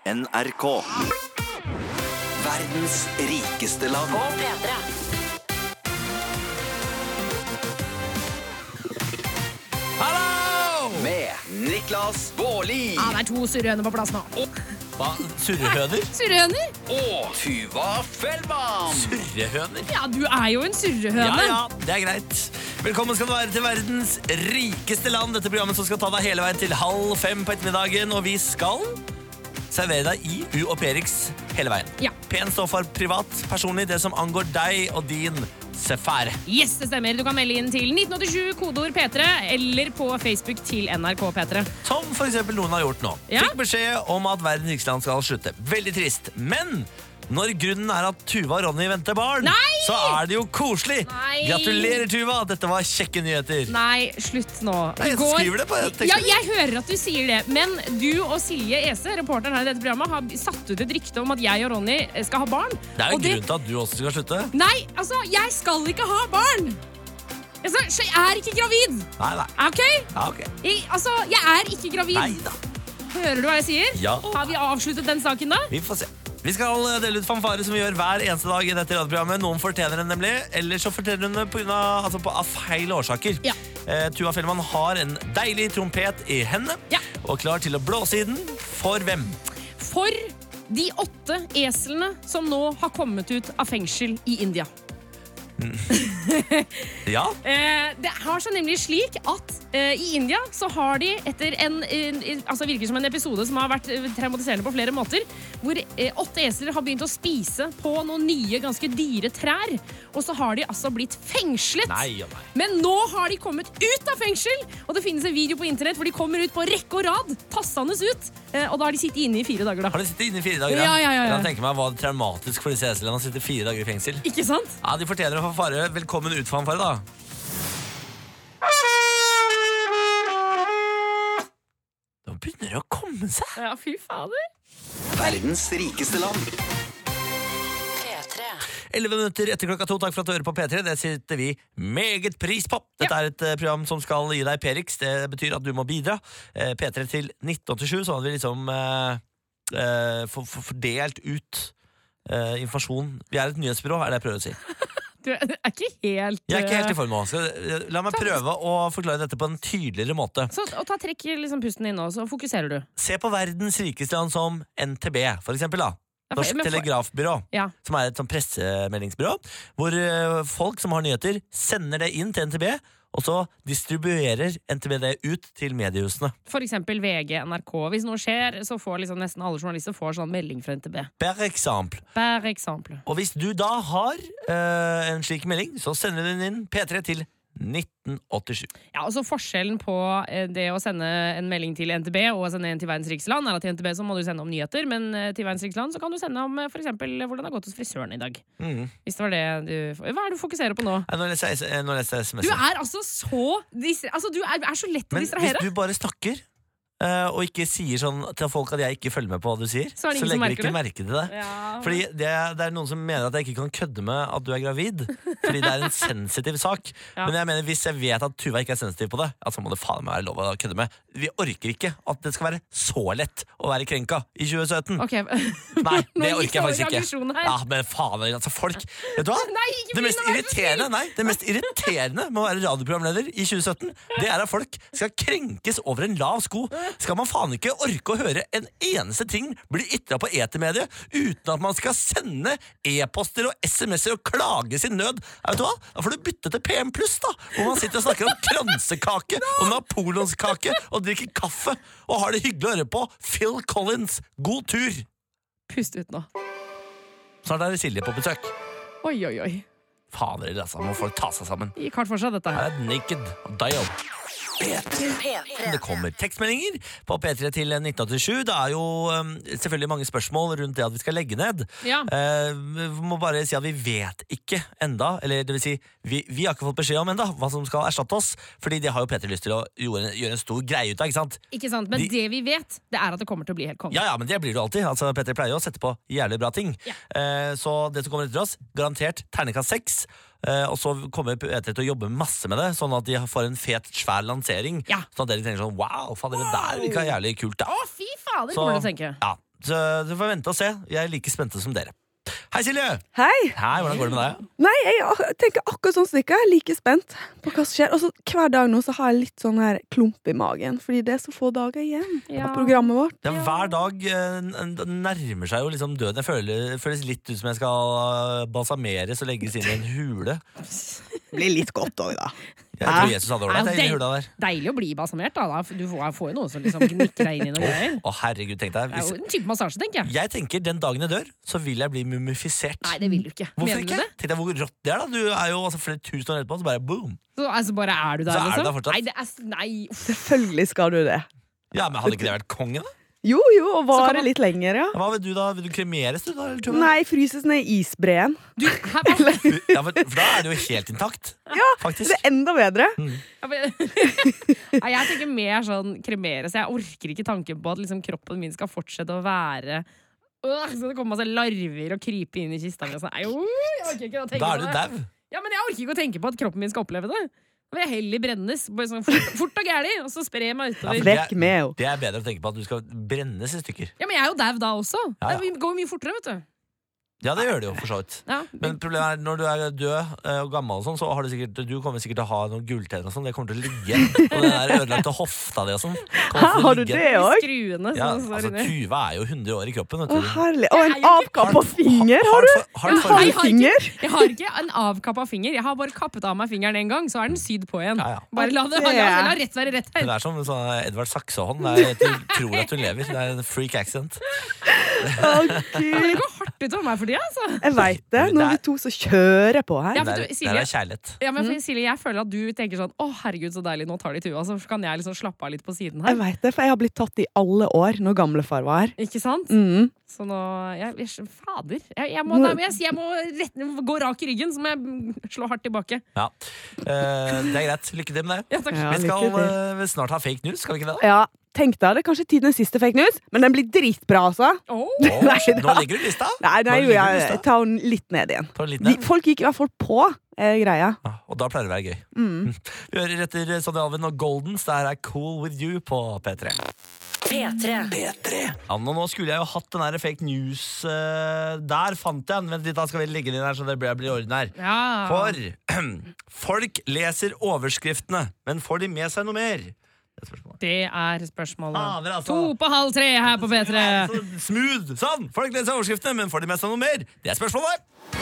NRK. Verdens rikeste land. På P3. Hallo! Med Niklas Baarli. Ja, det er to surrehøner på plass nå. Hva? Surrehøner? Surrehøner? Og Tuva Fellmann. Surrehøner? Ja, du er jo en surrehøne. Ja, det er greit. Velkommen skal du være til verdens rikeste land. Dette programmet som skal ta deg hele veien til 4:30 på ettermiddagen. Og vi skal servere deg i U og Perix hele veien. Ja. Pen står for privat, personlig, det som angår deg og din sfære. Yes, det stemmer. Du kan melde inn til 1987, kodeord P3, eller på Facebook til NRK P3. Som for eksempel noen har gjort nå. Ja. Fikk beskjed om at verdens rikeste land skal slutte. Veldig trist. Men når grunnen er at Tuva og Ronny venter barn, Nei! så er det jo koselig. Nei! Gratulerer, Tuva. Dette var kjekke nyheter. Nei, slutt nå. Nei, jeg skriver det på teksten. Ja, jeg hører at du sier det, men du og Silje Ese, reporteren her i dette programmet, har satt ut et rykte om at jeg og Ronny skal ha barn. Det er jo Og grunn til at du også skal slutte. Nei, altså, jeg skal ikke ha barn. Altså, jeg er ikke gravid. Nei. Ok? Ja, ok. Jeg er ikke gravid. Nei da. Hører du hva jeg sier? Ja. Har vi avsluttet den saken da? Vi får se. Vi skal dele ut fanfare som vi gjør hver eneste dag i dette radioprogrammet. Noen fortjener den nemlig, eller så fortjener hun det av feil årsaker. Ja. Tuva Fellmann har en deilig trompet i hendene, Ja. og klar til å blåse i den. For hvem? For de 8 eslene som nå har kommet ut av fengsel i India. Ja, Det har seg nemlig slik at i India så har de etter altså virker som en episode som har vært traumatiserende på flere måter, hvor 8 esler har begynt å spise på noen nye, ganske dyre trær, og så har de altså blitt fengslet. nei og nei. Men nå har de kommet ut av fengsel, og det finnes en video på internett hvor de kommer ut på rekke og rad, tassende ut, og da har de sittet inne i 4 dager da. Har de sittet inne i 4 dager? Ja. Jeg kan tenke meg hva det traumatisk for disse eslene å sitte 4 dager i fengsel. Ikke sant? Ja, de fortjener å fanfare. Velkommen ut, fanfare, da. Nå begynner det å komme seg. Ja, fy fader. Verdens rikeste land. P3. 11 minutter etter klokka 2. Takk for at du hører på P3. Det sitter vi meget pris på. Dette er et program som skal gi deg Perix. Det betyr at du må bidra. P3 til 1987, sånn at vi liksom får fordelt ut informasjon. Vi er et nyhetsbyrå, er det jeg prøver å si. Du er ikke helt... Jeg er ikke helt i form nå. La meg prøve å forklare dette på en tydeligere måte. Så trekk liksom pusten inn nå, så fokuserer du. Se på verdens rikeste land som NTB, for eksempel da. Ja, Norsk men Telegrafbyrå, Ja. som er et sånn pressemeldingsbyrå, hvor folk som har nyheter sender det inn til NTB, og så distribuerer NTB det ut til mediehusene. For eksempel VG, NRK. Hvis noe skjer, så får liksom nesten alle journalister får sånn melding fra NTB. Per eksempel. Per eksempel. Og hvis du da har en slik melding, så sender du den inn P3 til 1987. Ja, og så forskjellen på det å sende en melding til NTB og å sende en til verdens rikeste land, er at til NTB så må du sende om nyheter, men til verdens rikeste land så kan du sende om for eksempel hvordan det har gått hos frisøren i dag. Hvis det var det du... Hva er det du fokuserer på nå? Nå leser jeg SMS. Du er altså så... du er så lett å Men distrahere. hvis du bare snakker og ikke sier sånn til folk at jeg ikke følger med på hva du sier, Så er det ingen som legger de merker ikke det. merke til det. Ja. Fordi det er noen som mener at jeg ikke kan kødde med at du er gravid, fordi det er en sensitiv sak. Ja. Men jeg mener, hvis jeg vet at Tuva ikke er sensitiv på det, så må det faen meg være lov å kødde med. Vi orker ikke at det skal være så lett å være krenka i 2017. Ok. Nei, Nå det gikk orker jeg faktisk ikke. aggresjonen her. Ja, men faen, altså folk, vet du hva? Nei, ikke Det mest begynn å være så irriterende, det mest irriterende med å være radioprogramleder i 2017, det er at folk skal krenkes over en lav sko. Skal man faen ikke orke å høre en eneste ting bli ytret på etermediet uten at man skal sende e-poster og sms'er og klage sin nød? Vet du hva? Da får du bytte til PM+, da, hvor man sitter og snakker om kransekake og napoleonskake og drikker kaffe og har det hyggelig å høre på Phil Collins. God tur! Pust ut nå. Snart er det Silje på besøk. Oi, oi, oi. Fader, altså, må folk ta seg sammen. Gikk hardt for seg dette her. Her er Naked og Dial. Det kommer tekstmeldinger på P3 til 1987. Det er jo selvfølgelig mange spørsmål rundt det at vi skal legge ned. Ja. Vi må bare si at vi vet ikke enda, eller det vil si, vi har ikke fått beskjed om enda hva som skal erstatte oss, fordi det har jo P3 lyst til å gjøre en stor greie ut av, ikke sant? Ikke sant, men det vi vet, det er at det kommer til å bli helt konge. Ja, men det blir det jo alltid. Altså, P3 pleier jo å sette på jævlig bra ting. Ja. Så det som kommer etter oss, garantert terningkast 6. Og så kommer P3 til å jobbe masse med det, sånn at de får en fet, svær lansering. Ja. Sånn at dere tenker sånn, wow, fader, det der virka jævlig kult da. Å, fy fader, kommer du til å tenke. Ja, Så du får vente og se. Jeg er like spente som dere. Hei, Silje! Hei! Hei, hvordan går det med deg? Nei, jeg tenker akkurat sånn som dere. Jeg er like spent på hva som skjer. Og så hver dag nå så har jeg litt sånn her klump i magen, fordi det er så få dager igjen Ja. av programmet vårt. Ja, hver dag nærmer seg jo liksom døden. Jeg føles litt ut som jeg skal balsameres og legges inn i en hule. Det blir litt godt også, da. Jeg tror Jesus hadde Nei, ålreit i hula der. Deilig å bli balsamert, da. Du får jo noe som liksom gnikker deg inn i noe greier. Å, herregud, tenk deg. Det er jo en type massasje, tenker jeg. Jeg tenker den dagen jeg dør, så vil jeg bli mumifisert. Nei, det vil du ikke. Hvorfor Mener ikke? du det? Tenk deg hvor rått det er, da. Du er jo altså flere tusen år etterpå, så bare boom. Så altså bare er du der, Så er du liksom? der fortsatt. Nei, det er Nei. Uff. Selvfølgelig skal du det. Ja, men hadde ikke det vært kongen, da? Jo, og Så kan vare man- litt lenger, ja. Hva vil du da? Vil du kremeres, du da? Eller, Tuva? Nei, fryses ned i isbreen. Du, her, hva? Ja, for da er det jo helt intakt. Ja, Faktisk. det er enda bedre. Ja, men- Nei, jeg tenker mer sånn kremere, så jeg orker ikke tanken på at liksom kroppen min skal fortsette å være så det kommer masse larver og krype inn i kista mi og sånn. Nei, jeg orker ikke å tenke Da er på du det. dau. Ja, men jeg orker ikke å tenke på at kroppen min skal oppleve det. Da vil jeg heller brennes bare sånn fort og gærlig, og så spre meg Ja, utover. for Vekk med jo. Det er bedre å tenke på at du skal brennes i stykker. Ja, men jeg er jo dau da også. Ja, ja. Det går jo mye fortere, vet du. Ja, det gjør det jo for så vidt. Ja. Men problemet er når du er død og gammel, og sånn, så har du kommer sikkert til å ha noen gulltenner og sånn. Det kommer til å ligge. Og den der ødelagte hofta di og sånn. kommer til å Har du ligge. det òg? Skruene Ja, som står altså, inni. Tuva er jo 100 år i kroppen. Vet Å, du. herlig. Og en Jeg er jo ikke- avkappa finger, har du? Har En du for- Nei, halv finger? Jeg har ikke en avkappa finger. Jeg har bare kappet av meg fingeren en gang, så er den sydd på igjen. Ja, ja. Bare la det Ok. la rett være rett Det her. er som en sånn Edvard Saksehånd. Du tror at hun lever. Det er en freak accent. Å, Det Gud. går hardt utover meg for tida, altså. Jeg veit det. Nå er vi to som kjører på her. Ja, Det for er, du, det Silje, er kjærlighet. ja, men for Silje, jeg føler at du tenker sånn å herregud, så deilig, nå tar de Tuva. Så kan jeg liksom slappe av litt på siden Jeg her. vet det, for jeg har blitt tatt i alle år når gamlefar var her. Ikke sant? Mm. Så nå fader. Jeg må gå rak i ryggen, så må jeg slå hardt tilbake. Ja. Det er greit. Lykke til med det. Ja, takk. Ja, Vi skal lykke til. snart ha fake news, skal vi ikke det? Ja, tenk deg, det er kanskje tidenes siste fake news, men den blir dritbra, altså. Åh. Åh, Nei, nå da. ligger du i lista. Nei, Nå ligger du i jeg lista. tar den litt ned igjen. Ta litt ned. Folk gikk i hvert fall på greia. Ja, og da pleier det å være gøy. Vi hører etter Sonja Alvin og Goldens. Det her er Cool With You på P3. P3. Ja, nå skulle jeg jo hatt den her fake news der fant jeg den. Vent litt, da skal vi legge den inn her så det blir i orden her. Ja. For folk leser overskriftene, men får de med seg noe mer? Det er spørsmålet. Det er spørsmålet. Fader, altså. 2:30 her på P3. Så smooth! Sånn! Folk leser overskriftene, men får de med seg noe mer? Det er spørsmålet.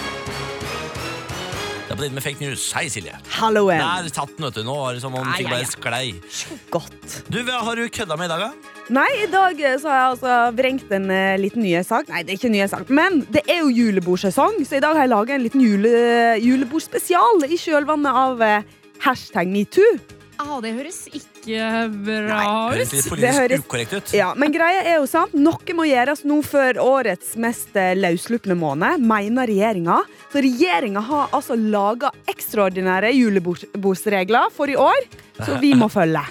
Det er på tide med fake news. Hei, Silje. Halloween. Der satt den, vet du. Nå var det som om ting Ai, ai, bare sklei. Godt. Du, hva har du kødda med i dag, da? Nei, i dag så har jeg altså vrengt en liten nyhetssak. Nei, det er ikke en nyhetssak, men det er jo julebordsesong, så i dag har jeg laget en liten julebordsspesial i kjølvannet av hashtag MeToo. Det høres ikke bra Høres ut. litt Det politisk høres- ukorrekt ut. Ja, men greia er jo sant, noe må gjøres nå før årets mest løslupne måned, mener regjeringa. Så regjeringa har altså laget ekstraordinære julebordsregler for i år, så vi må følge.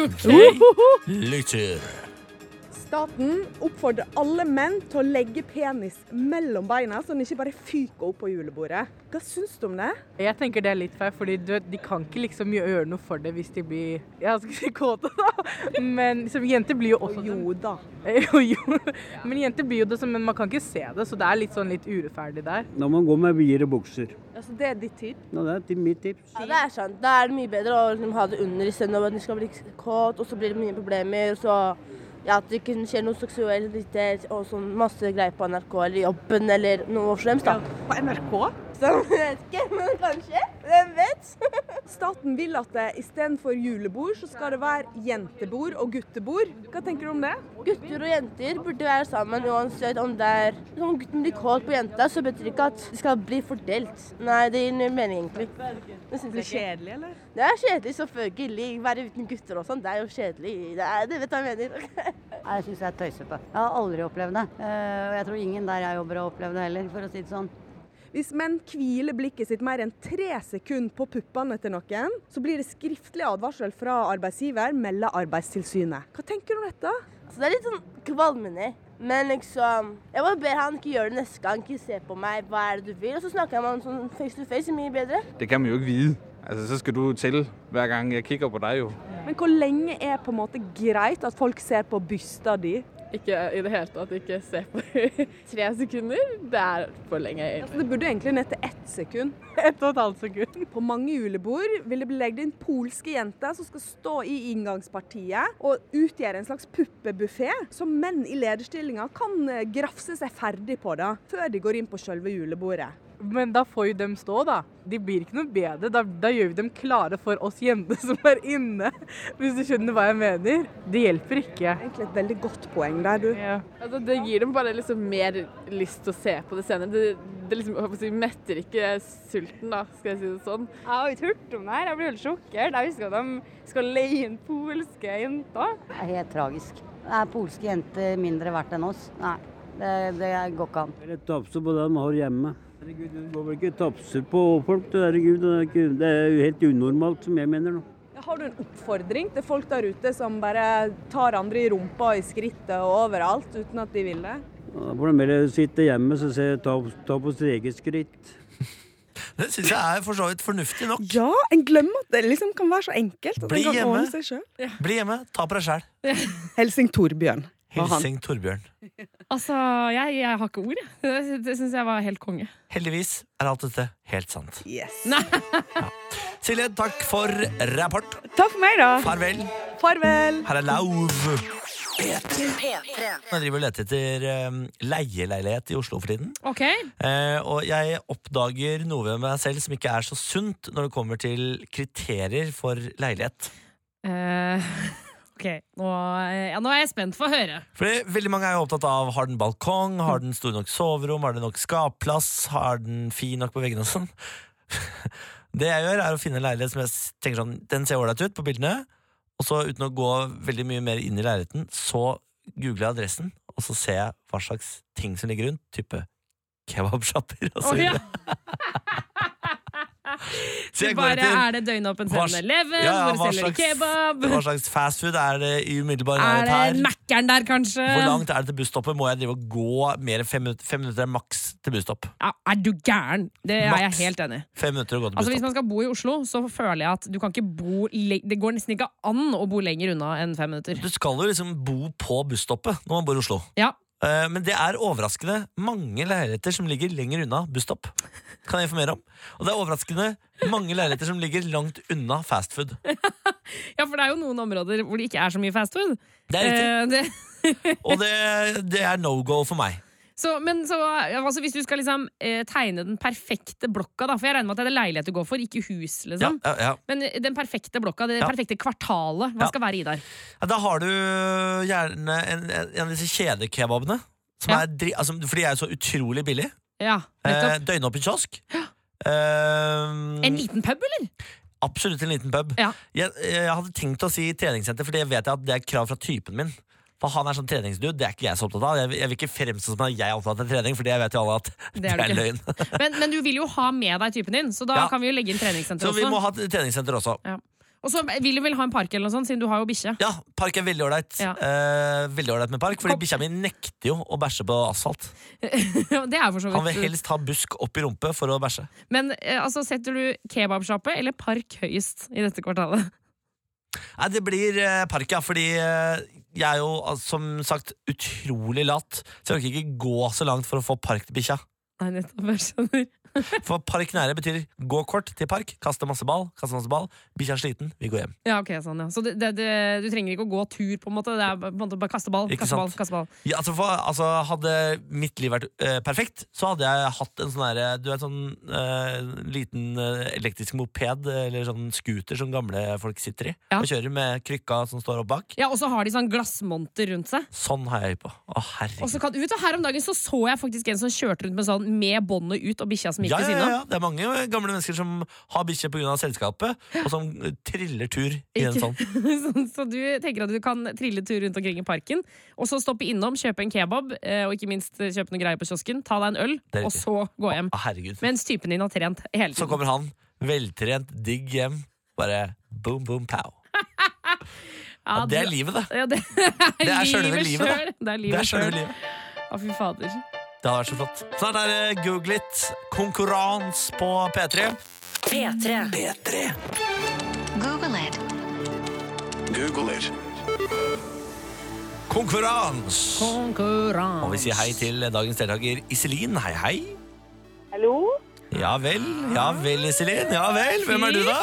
Lytter. Staten oppfordrer alle menn til å legge penis mellom beina, så den ikke bare fyker opp på julebordet. Hva syns du om det? Jeg tenker det er litt feil, fordi de kan ikke liksom gjøre noe for det hvis de blir, jeg skal si kåte da, men liksom, jenter blir jo også Jo da. jo, men jenter blir jo det, men man kan ikke se det, så det er litt sånn litt urettferdig der. Når man går med videre bukser. Altså, det er ditt tips. Nå, det er mitt tips. Ja, det er sant. Da er det mye bedre å liksom ha det under i stedet for at de skal bli kåt, og så blir det mye problemer, og så ja, at det ikke skjer noe seksuelt og sånn masse greier på NRK eller i jobben eller noe fremst da. På NRK? Så jeg vet ikke, men kanskje. Hvem vet? Staten vil at i stedet for julebord, så skal det være jentebord og guttebord. Hva tenker du om det? Gutter og jenter burde være sammen uansett om det er om gutten blir kåt på jenta, så betyr det ikke at det skal bli fordelt. Nei, det gir mer mening egentlig. Det synes jeg ikke. Kjedelig, eller? Det er kjedelig selvfølgelig. Være uten gutter og sånn, det er jo kjedelig. Det vet hva jeg mener. Jeg synes det er tøysete. Jeg har aldri opplevd det. Og jeg tror ingen der jeg jobber har opplevd det heller, for å si det sånn. Hvis menn hviler blikket sitt mer enn 3 sekunder på puppene til noen, så blir det skriftlig advarsel fra arbeidsgiver, melder Arbeidstilsynet. Hva tenker du om dette? Så det er litt sånn kvalmende. Men liksom, jeg bare ber han ikke gjøre det neste gang, ikke se på meg, hva er det du vil? Og så snakker man sånn face to face, mye bedre. Det kan man jo ikke vide. Altså, så skal du tælle hver gang jeg kigger på deg jo. Men hvor lenge er på en måte greit at folk ser på bysta di? Ikke i det hele tatt, ikke se på i 3 sekunder. Det for lenge. Det burde egentlig ned til 1 sekund. 1,5 sekund. På mange julebord vil det bli legget inn polske jenter som skal stå i inngangspartiet og utgjøre en slags puppebuffé, som menn i lederstillinger kan grafse seg ferdig på da, før de går inn på selve julebordet. Men da får jo dem stå da. De blir ikke noe bedre. Da gjør vi dem klare for oss jenter som inne. Hvis du skjønner hva jeg mener. Det hjelper ikke. Egentlig et veldig godt poeng der, du. Ja. Altså, det gir dem bare liksom mer lyst til å se på det senere. Det liksom, metter ikke sulten da, skal jeg si det sånn. Jeg har ikke hørt om det her. Jeg blir helt sjokkert. Jeg husker at de skal leie inn polske jenter. Det helt tragisk. Polske jenter mindre verdt enn oss? Nei, det går ikke an. Det tafser på det de har hjemme. Herregud, det går vel ikke tafser på folk, herregud. Det jo helt unormalt, som jeg mener nå. Har du en oppfordring til folk der ute som bare tar andre i rumpa, i skrittet og overalt, uten at de vil det? Da får de mer sitte hjemme og ta på sitt eget skritt. Det synes jeg for så vidt fornuftig nok. Ja, en glemmer at det liksom kan være så enkelt. At Bli kan hjemme. Seg selv. Ja. Bli hjemme, ta på deg selv. Helsing Torbjørn. Hilsing Torbjørn. Altså, jeg har ikke ord. Det synes jeg var helt konge. Heldigvis alt dette helt sant. Yes. Ja. Silje, takk for rapport. Takk for meg da. Farvel. Farvel. Her Lauv. P3. Jeg driver og leter etter leieleilighet i Oslo for tiden. Ok. Og jeg oppdager noe ved meg selv som ikke så sunt når det kommer til kriterier for leilighet. Ok, nå jeg spent for å høre. Fordi veldig mange jo opptatt av har den balkong, har den stor nok soverom, har den nok skapplass, har den fin nok på veggene og sånn. Det jeg gjør å finne en leilighet som jeg tenker sånn, den ser ålreit ut på bildene, og så uten å gå veldig mye mer inn i leiligheten, så googler jeg adressen, og så ser jeg hva slags ting som ligger rundt, type kebabshopper og så videre. Så bare det døgnåpen 7-Eleven, hvor selger de kebab? Hva slags fastfood det i umiddelbar nærhet her? Det Mac-eren der, kanskje? Hvor langt det til busstoppet? Må jeg drive og gå mer enn 5 minutter? 5 minutter maks til busstopp. Ja, du gæren? Det jeg helt enig. 5 minutter å gå til busstopp. Hvis man skal bo i Oslo, så føler jeg at du kan ikke bo det går nesten ikke an å bo lenger unna enn 5 minutter. Du skal jo liksom bo på busstoppet når man bor i Oslo. Ja. Men det overraskende mange leiligheter som ligger lenger unna busstopp. Kan jeg informere om. Og det overraskende mange leiligheter som ligger langt unna fastfood. Ja, for det jo noen områder hvor det ikke så mye fastfood. Det riktig. Og det no-go for meg. Men altså, hvis du skal liksom tegne den perfekte blokka da, for jeg regner med at det leilighet du går for, ikke hus liksom. Ja. Men den perfekte blokka, det perfekte kvartalet, hva skal være i der? Ja, da har du gjerne en av disse kjedekebabene som altså, for de jo så utrolig billig. Ja, døgnåpen kiosk. En liten pub, eller? Absolutt en liten pub. Ja. Jeg hadde tenkt å si treningssenter, for jeg vet at det krav fra typen min. For han sånn treningsdude, det ikke jeg så opptatt av. Jeg vil ikke fremstå som at jeg opptatt av trening, for det vet jo alle at det løgn. Men du vil jo ha med deg typen din, så da kan vi jo legge inn treningssenter også. Så vi må ha treningssenter også. Ja. Og så vil du vel ha en park eller noe sånt, siden du har jo bikkje. Ja, park veldig ålreit. Ja. Veldig ålreit med park, fordi bikkja mi nekter jo å bæsje på asfalt. Det for så vidt. Han vil helst ha busk opp i rumpe for å bæsje. Men altså, setter du kebabsjappe eller park høyest i dette kvartalet? Nei, det blir park, ja, fordi jeg jo, som sagt, utrolig lat. Så jeg orker ikke gå så langt for å få park til bikkja. Nei, nettopp, jeg skjønner. For park nære betyr gå kort til park, kaste masse ball, bikkja sliten, vi går hjem. Ja, ok, sånn, ja. Så du trenger ikke å gå tur, på en måte. Det på en måte bare kaste ball, kaste ball. Ja, altså, hadde mitt liv vært perfekt, så hadde jeg hatt en sånn her, du vet, sånn liten elektrisk moped, eller sånn scooter som gamle folk sitter i, og kjører med krykka som står opp bak. Ja, og så har de sånn glassmonter rundt seg. Sånn har jeg på. Å, herregud. Og så her om dagen så jeg faktisk en som kjørte rundt med sånn, med båndet ut, og bikkja som gikk ved siden av. Ja, det mange gamle mennesker som har bikkje på grunn av selskapet, og som triller tur i en sånn. Så du tenker at du kan trille tur rundt omkring i parken, og så stoppe innom, kjøpe en kebab, og ikke minst kjøpe noen greier på kiosken, ta deg en øl, og så gå hjem. Herregud. Mens typen din har trent hele tiden. Så kommer han, veltrent, digg hjem, bare boom, boom, pow. Ja, det livet, det. Ja, det selve livet, det. Det er selve livet. Å, fy fader. Det hadde vært så flott. Snart Google It. Konkurranse på P3. P3. Google it. konkurranse. Og vi sier hei til dagens deltaker Iselin. Hei, hei. Hallo? Ja vel, Iselin. Ja vel, hvem er du da?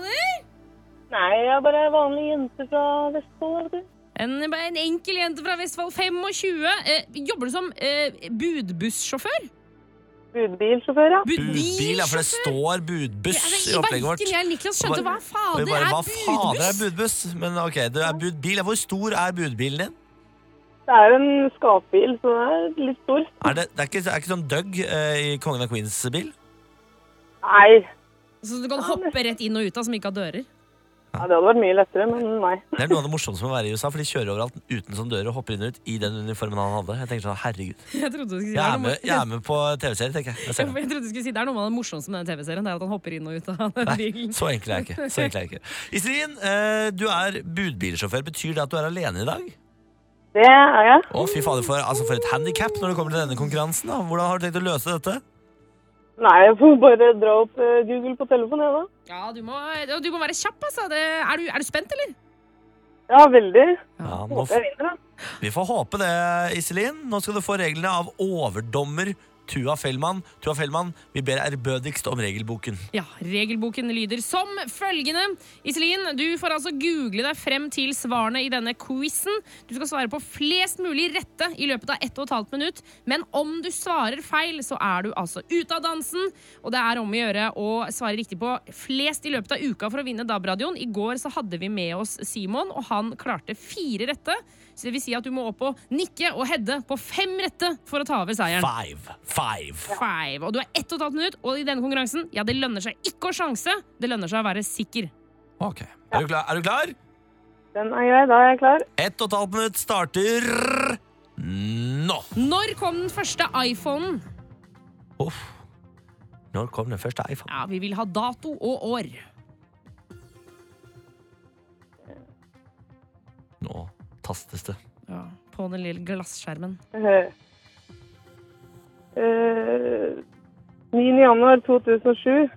Nei, jeg er bare en vanlig jente fra Vestfold, vet du. En enkel jente fra Vestfold, 25. Jobber du som budbussjåfør? Budbilsjåfør, ja. Budbil, ja, for det står budbuss i opplegget vårt. Jeg Niklas skjønte hva fader Hva fader er budbuss? Men ok, det er budbil. Hvor stor er budbilen din? Det er en skapbil, så det er litt stor. Det er ikke sånn Doug i Kongen av Queens-bil? Nei. Så du kan hoppe rett inn og ut av som ikke har dører? Ja, det hadde vært mye lettere, men nei. Det er noe av det morsomste med å være i USA, for de kjører overalt uten sånn dør og hopper inn og ut i den uniformen han hadde. Jeg tenker sånn, herregud. Jeg trodde du skulle si jeg er med på TV-serier, tenker jeg. Jeg trodde du skulle si det er noe av det morsomste med den TV-serien, det er at han hopper inn og ut av den bilen. Så enkel er jeg ikke. Iselin, du er budbilsjåfør. Betyr det at du er alene i dag? Det er jeg. Å, fy fader, for et handicap når det kommer til denne konkurransen da. Hvordan har du tenkt å løse dette? Nei, jeg får bare dra opp Google på telefonen, da. Ja, du må være kjapp, altså. Er du spent, eller? Ja, veldig. Ja, Håper jeg vinner, da. Vi får håpe det, Iselin. Nå skal du få reglene av overdommer Tuva Fellmann. Tuva Fellmann, vi ber ærbødigst om regelboken. Ja, regelboken lyder som følgende. Iselin, du får altså google deg frem til svarene i denne quizen. Du skal svare på flest mulig rette i løpet av 1,5 minutt. Men om du svarer feil, så er du altså ute av dansen. Og det er om å gjøre å svare riktig på flest i løpet av uka for å vinne DAB-radioen. I går så hadde vi med oss Simon, og han klarte 4 rette. Så det vil si at du må opp og nikke og hedde på 5 rette for å ta over seieren. 5. Og du er 1,5 minutt, og i denne konkurransen, ja, det lønner seg ikke å sjanse. Det lønner seg å være sikker. Ok, er du klar? Den er grei, da er jeg klar. 1,5 minutt starter nå. Når kom den første iPhonen? Når kom den første iPhone? Ja, vi vil ha dato og år. Nå tastes det. Ja, på den lille glasskjermen. 9. januar 2007.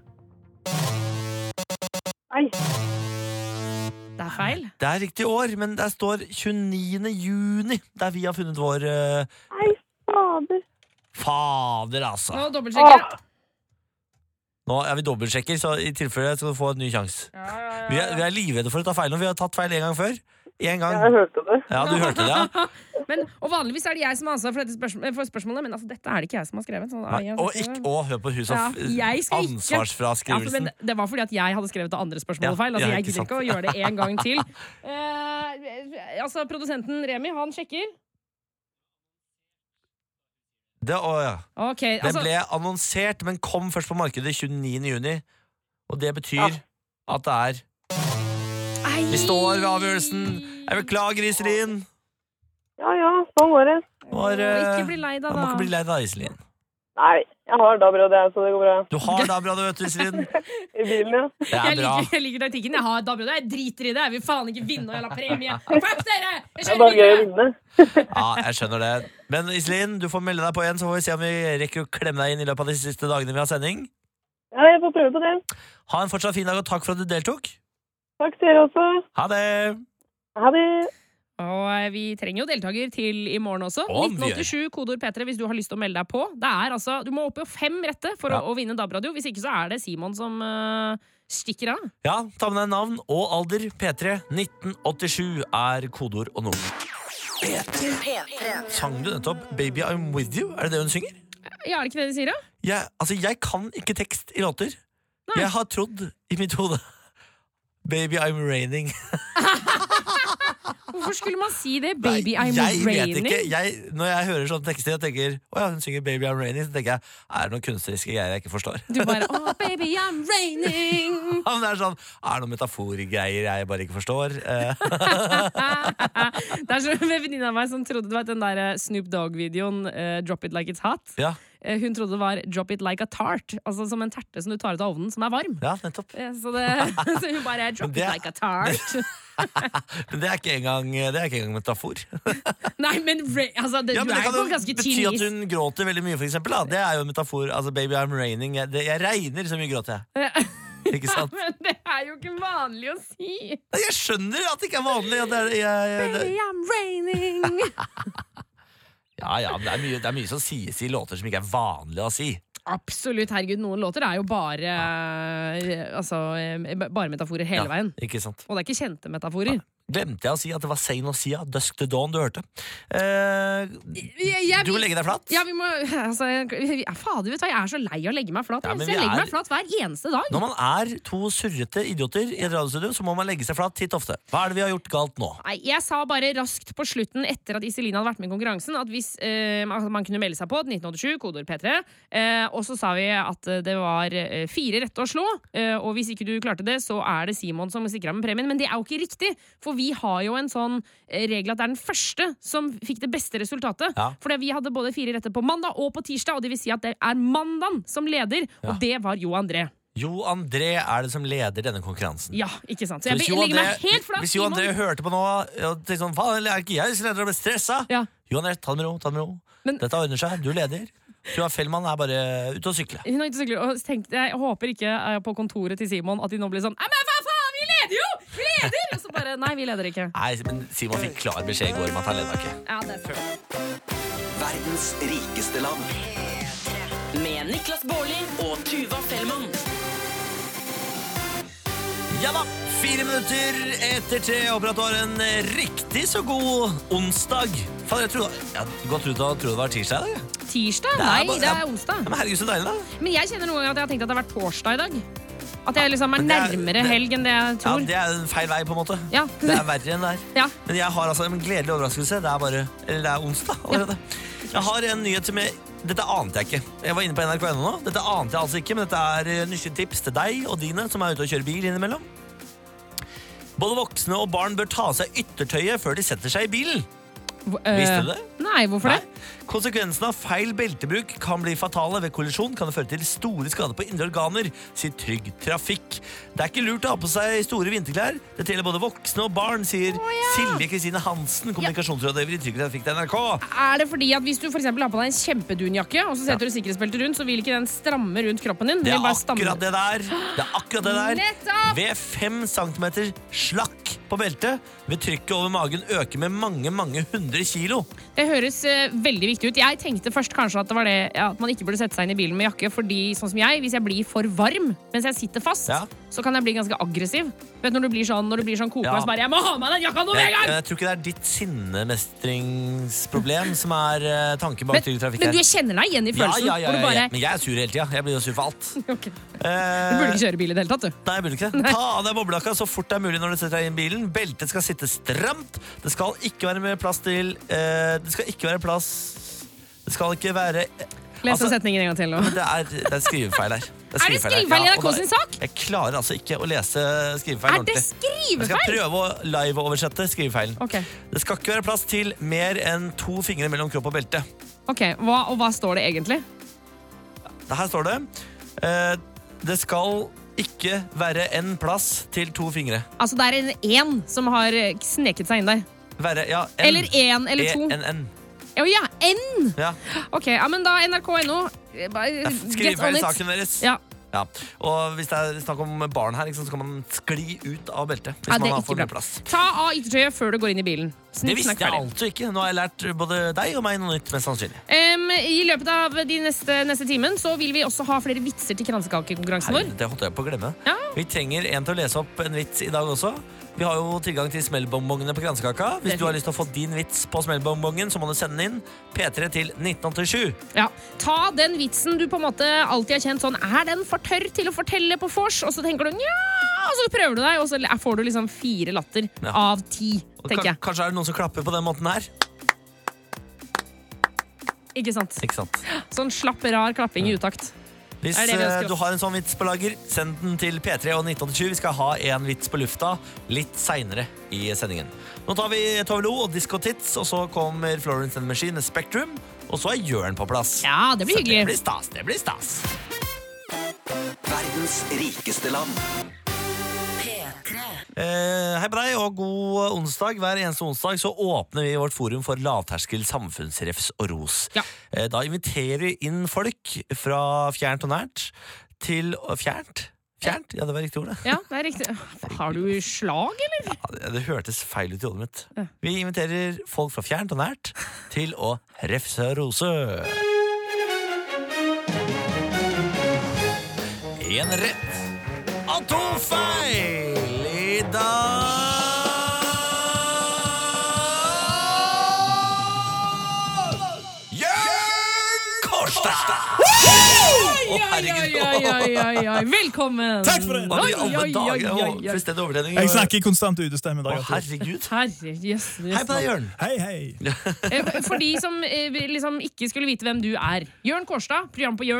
Nei. Det er feil. Det er riktig år, men der står 29. juni, der vi har funnet vår Nei, fader. Fader, altså. Nå dobbeltsjekker. Nå er vi dobbeltsjekker, så i tilfelle skal du få en ny sjanse. Vi er livredde for å ta feil nå. Vi har tatt feil en gang før. En gang. Jeg hørte det. Ja, du hørte det, ja. Og vanligvis er det jeg som har ansvar for spørsmålet, men altså, dette er det ikke jeg som har skrevet. Hør på huset ansvarsfraskrivelsen. Altså, det var fordi at jeg hadde skrevet det andre spørsmålet feil. Altså, jeg gidder ikke å gjøre det en gang til. Produsenten Remi, han sjekker. Det ble annonsert, men kom først på markedet 29. juni. Og det betyr at det er Vi står ved avgjørelsen. Jeg beklager, Iselin. Ja, sånn var det. Ikke bli lei deg, da. Jeg må ikke bli lei deg, Iselin. Nei, jeg har DAB-radio, så det går bra. Du har DAB-radio, vet du, Iselin. I bilen, ja. Det er bra. Jeg liker taktikken. Jeg har DAB-radio. Jeg driter i det. Jeg vil faen ikke vinne og jeg la premie. Fuck dere! Det er bare gøy å vinne. Ja, jeg skjønner det. Men Iselin, du får melde deg på igjen, så får vi se om vi rekker å klemme deg inn i løpet av de siste dagene vi har sending. Ja, jeg får prøve på det. Ha en fortsatt fin dag, og takk for at du deltok. Takk til dere også. Ha det. Ha det. Og vi trenger jo deltaker til i morgen også. 1987, kodord P3 hvis du har lyst til å melde deg på. Det er altså, du må opp i 5 rette for å vinne DAB-radio. Hvis ikke så er det Simon som stikker av. Ja, ta med deg navn og alder. P3 1987 er kodord og nummer. P3. Sang du nettopp Baby I'm With You? Er det det hun synger? Ja, er det ikke det de sier da? Jeg kan ikke tekst i låter. Nei. Jeg har trodd i mitt hode Baby I'm Raining. Hvorfor skulle man si det? Baby I'm Raining? Raining? Jeg vet ikke. Når jeg hører sånne tekster og tenker hun synger Baby I'm Raining, så tenker jeg, er det noen kunstneriske greier jeg ikke forstår? Du bare, baby I'm raining. Ja, men det er sånn, er det noen metaforgreier jeg bare ikke forstår? Det er så en venninne av meg som trodde det var den der Snoop Dogg-videoen Drop It Like It's Hot. Ja. Hun trodde det var Drop It Like a Tart, altså som en terte som du tar ut av ovnen som er varm. Ja, nettopp. Så hun bare Drop It Like a Tart. Men det er ikke engang metafor. Nei, men altså, du er jo ganske bety at hun gråter veldig mye, for eksempel. Da. Det er jo en metafor. Altså, Baby I'm Raining. Jeg regner så mye gråter jeg. Ikke sant? Men det jo ikke vanlig å si. Jeg skjønner at det ikke vanlig. Baby, I'm raining. Ja, men det er mye som sies i låter som ikke vanlig å si. Absolutt, herregud, noen låter jo bare bare metaforer hele veien. Ikke sant? Og det ikke kjente metaforer. Glemte jeg å si at det var Sein og Sia, Dusk to Dawn du hørte. Du må legge deg flat. Ja, vi må fader, vet du hva, jeg så lei å legge meg flat. Jeg legger meg flat hver eneste dag. Når man to surrete idioter i et radiostudio, så må man legge seg flat titt ofte. Hva det vi har gjort galt nå? Nei, jeg sa bare raskt på slutten, etter at Iselin hadde vært med i konkurransen, at hvis man kunne melde seg på 1987, kodeord P3, og så sa vi at det var 4 rette å slå, og hvis ikke du klarte det, så det Simon som sikret med premien, men det jo ikke riktig, for vi har jo en sånn regel at det den første som fikk det beste resultatet. Ja. Fordi vi hadde både 4 rette på mandag og på tirsdag, og det vil si at det mandagen som leder, og det var Jo André. Jo André det som leder denne konkurransen. Ja, ikke sant. Så jeg legger meg helt flat. Hvis Jo André hørte på nå og tenkte sånn, faen, ikke jeg som leder og ble stresset. Ja. Jo André, ta det med ro. Dette ordner seg, du leder. Tuva Fellmann bare ute å sykle. Hun ute å sykle, og jeg håper ikke på kontoret til Simon at de nå blir sånn, men hva faen, vi leder jo! Vi leder! Og så bare, nei, vi leder ikke. Nei, men Simon fikk klar beskjed i går om at han leder ikke. Ja, det sant. Verdens rikeste land. Med Niklas Baarli og Tuva Fellmann. Ja da, 4 minutter etter 3. Håper at du har en riktig så god onsdag. Faen, jeg trodde det var tirsdag i dag. Tirsdag? Nei, det onsdag. Men herregud, så deilig da. Men jeg kjenner noen ganger at jeg har tenkt at det har vært torsdag i dag. At jeg liksom nærmere helg enn det jeg tror. Ja, det en feil vei på en måte. Ja. Det verre enn det her. Ja. Men jeg har altså en gledelig overraskelse. Det onsdag allerede. Ja. Jeg har en nyhet som dette ante jeg ikke. Jeg var inne på NRK.no nå. Dette ante jeg altså ikke, men dette nyttige tips til deg og dine som ute og kjører bil innimellom. Både voksne og barn bør ta av seg yttertøyet før de setter seg i bilen. Visste du det? Nei, hvorfor det? Konsekvensen av feil beltebruk kan bli fatale. Ved kollisjon kan det føre til store skader på indre organer, sier Trygg Trafikk. Det ikke lurt å ha på seg store vinterklær. Det gjelder både voksne og barn, sier Silje Kristine Hansen, kommunikasjonsrådgiver i Trygg Trafikk til NRK. Det fordi at hvis du for eksempel har på deg en kjempedunjakke, og så setter du sikkerhetsbeltet rundt, så vil ikke den stramme rundt kroppen din? Det akkurat det der. Nettopp! Ved 5 centimeter slakk på beltet vil trykket over magen øke med mange 100 kilo. Det høres veldig viktig ut. Jeg tenkte først kanskje at det var det at man ikke burde sette seg inn i bilen med jakke, fordi sånn som hvis jeg blir for varm mens jeg sitter fast, så kan jeg bli ganske aggressiv. Vet når du blir sånn kokende, så bare jeg må ha med den jakka nå med en gang! Jeg tror ikke det ditt sinnemestringsproblem som tanken bak Trygg Trafikk her. Men du kjenner deg igjen i følelsen? Ja. Men jeg sur hele tida. Jeg blir jo sur for alt. Okay. Du burde ikke kjøre bil i det hele tatt, du. Nei, jeg burde ikke. Ta av deg boblejakka så fort det mulig når du setter deg inn i bilen. Beltet skal sitte stramt. Det skal ikke være plass til Det skal ikke være Les setningen en gang til nå. Det skrivefeil her. Det skrivefeil i NRK sin sak? Jeg klarer altså ikke å lese skrivefeil ordentlig. Det skrivefeil? Jeg skal prøve å live-oversette skrivefeilen. Okay. Det skal ikke være plass til mer enn 2 fingre mellom kropp og belte. Ok, og hva står det egentlig? Her står det det skal ikke være en plass til 2 fingre. Altså det en som har sneket seg inn der? Eller en eller 2? En. Ja, N! Ja. Ok, men da NRK.no Skriv feil saken deres. Ja. Og hvis det snakk om barn her, så kan man skli ut av beltet hvis man har for mye plass. Ta av yttertøyet før du går inn i bilen. Det visste jeg altså ikke. Nå har jeg lært både deg og meg noe nytt, mest sannsynlig. I løpet av de neste timen så vil vi også ha flere vitser til kransekakekonkurransen vår. Det holdt jeg på å glemme. Vi trenger en til å lese opp en vits i dag også. Vi har jo tilgang til smellbonbongene på kransekaka. Hvis du har lyst til å få din vits på smellbonbongen, så må du sende den inn P3 til 1987. Ja, ta den vitsen du på en måte alltid har kjent sånn, den for tørr til å fortelle på vors? Og så tenker du, og så prøver du deg, og så får du liksom 4 latter av 10, tenker jeg. Kanskje det noen som klapper på den måten her? Ikke sant? Sånn slapp, rar klapping i utakt. Hvis du har en sånn vits på lager, send den til P3 og 1987. Vi skal ha en vits på lufta litt senere i sendingen. Nå tar vi Tove Lo og Disco Tits, og så kommer Florence and the Machine med Spectrum, og så Jørn på plass. Ja, det blir hyggelig. Det blir stas. Verdens rikeste land. Hei på deg og god onsdag. Hver eneste onsdag så åpner vi vårt forum for lavterskel samfunnsrefs og ros. Da inviterer vi inn folk fra fjernt og nært til fjernt. Fjernt? Ja, det var riktig ord, det. Ja, det er riktig. Har du slag, eller? Ja, det hørtes feil ut i hodet mitt. Vi inviterer folk fra fjernt og nært til å refse rose. En rett og 2 feil i dag. Jørn Kårstad! Velkommen! Takk for det! Jeg snakker konstant utestemme i dag. Herregud. Hei på deg, Jørn. Hei. For de som liksom ikke skulle vite hvem du er. Jørn Kårstad, program på